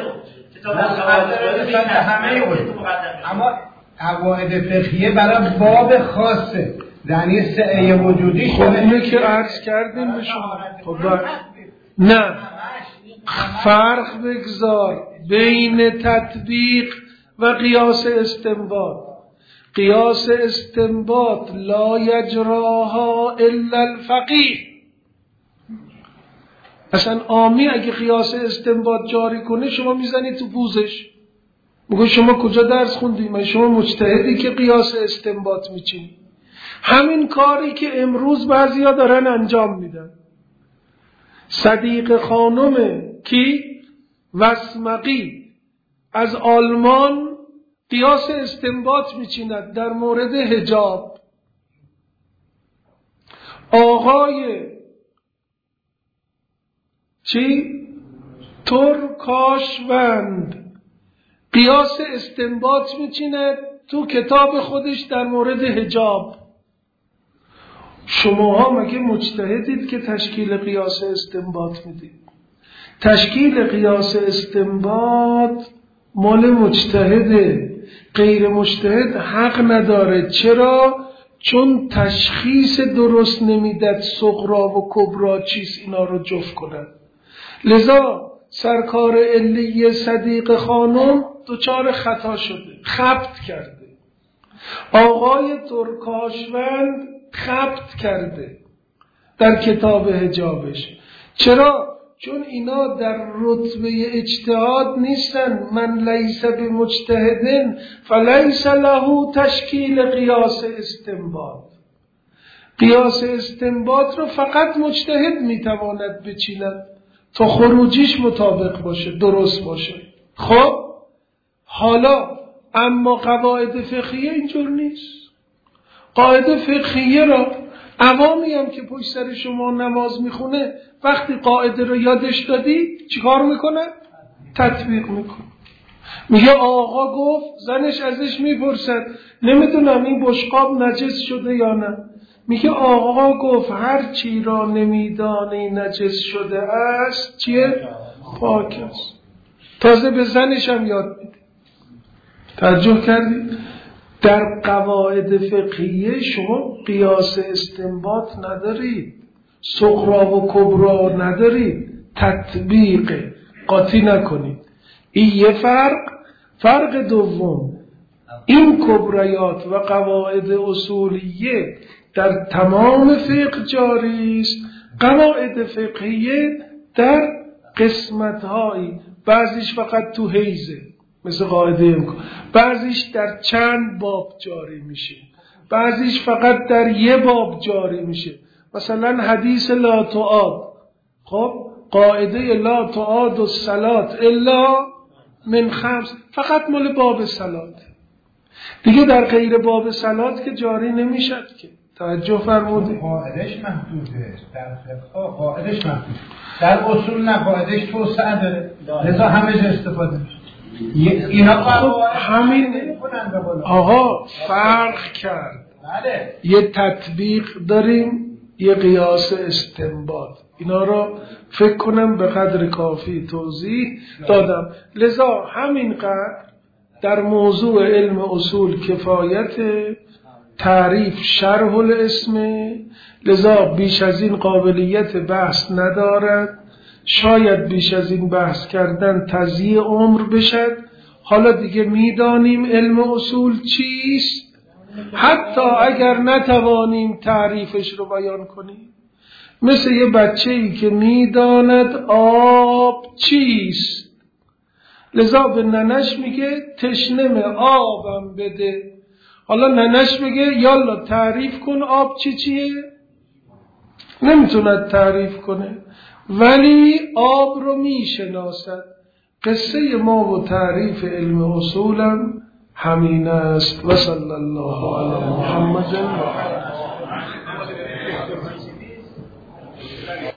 اما قواعد فقهیه برای باب خاصه، یعنی سعی وجودی خب اینه که عرض کردیم به شما. خب نه، فرق بگذار بین تطبیق و قیاس استنباط. قیاس استنباط لا یجراها الا الفقیه. اصلا عامی اگه قیاس استنباط جاری کنه، شما میزنی تو پوزش، میگه شما کجا درس خوندی؟ من شما مجتهدی که قیاس استنباط میچینی. همین کاری که امروز بعضیا دارن انجام میدن. صدیق خانم کی؟ وسمقی از آلمان قیاس استنباط میچیند در مورد حجاب. آقای چی؟ ترکاشوند قیاس استنباط میچیند تو کتاب خودش در مورد حجاب. شماها مگه مجتهدید که تشکیل قیاس استنباط میدید؟ تشکیل قیاس استنباط مال مجتهده، غیر مجتهد حق نداره. چرا؟ چون تشخیص درست نمیداد صغرا و کبرا چیز، اینا رو جفت کنند. لذا سرکار علی صدیق خانم دچار خطا شده، خبط کرده. آقای ترکاشوند خبط کرده در کتاب حجابش. چرا؟ چون اینا در رتبه اجتهاد نیستن. من لیس بمجتهد فلیس له تشکیل قیاس استنباط. قیاس استنباط رو فقط مجتهد میتواند بچیند تا خروجیش مطابق باشه، درست باشه. خب حالا اما قواعد فقهیه اینجور نیست. قاعده فقهیه را عوامی هم که پشت سر شما نماز میخونه وقتی قاعده رو یادش دادی چیکار میکنه؟ تطبیق میکنه. میگه آقا گفت، زنش ازش میپرسد نمیدونم این بشقاب نجس شده یا نه. میگه آقا گفت هر چی را نمیدانی نجس شده است چیه؟ پاک است. تازه به زنش هم یاد میده. توجه کردید؟ در قواعد فقهیه شما قیاس استنباط ندارید، صغرا و کبرا ندارید، تطبیق قاطی نکنید. این یه فرق دوم، این کبریات و قواعد اصولیه در تمام فقه جاری است. قواعد فقهیه در قسمت‌هایی، بعضیش فقط تو حیزه مثل قاعده امکان، بعضیش در چند باب جاری میشه، بعضیش فقط در یه باب جاری میشه. مثلا حدیث لا تعاد، خب قاعده لا تعاد الصلاة الا من خمس فقط مال باب صلات، دیگه در غیر باب صلات که جاری نمیشد که. توجه فرمودید؟ قاعدش محدوده، در فقه قاعدش محدوده، در اصول نه، قاعدش توسعه داره، لذا همه جا استفاده میشه. اینا خب همین آقا فرق کرد. بله. یه تطبیق داریم، یه قیاس استنباط. اینا را فکر کنم به قدر کافی توضیح دادم. لذا همینقدر در موضوع علم اصول کفایت، تعریف شرح الاسم، لذا بیش از این قابلیت بحث ندارد. شاید بیش از این بحث کردن تضییع عمر بشد. حالا دیگه میدانیم علم اصول چیست، حتی اگر نتوانیم تعریفش رو بیان کنیم. مثل یه بچه‌ای که میداند آب چیست، لذا به ننش میگه تشنم آبم بده. حالا ننش میگه یالا تعریف کن آب چیه؟ نمیتوند تعریف کنه، ولی آب رو میشناسد. قصه ما و تعریف علم اصولم همین است. و صلی الله علی محمد و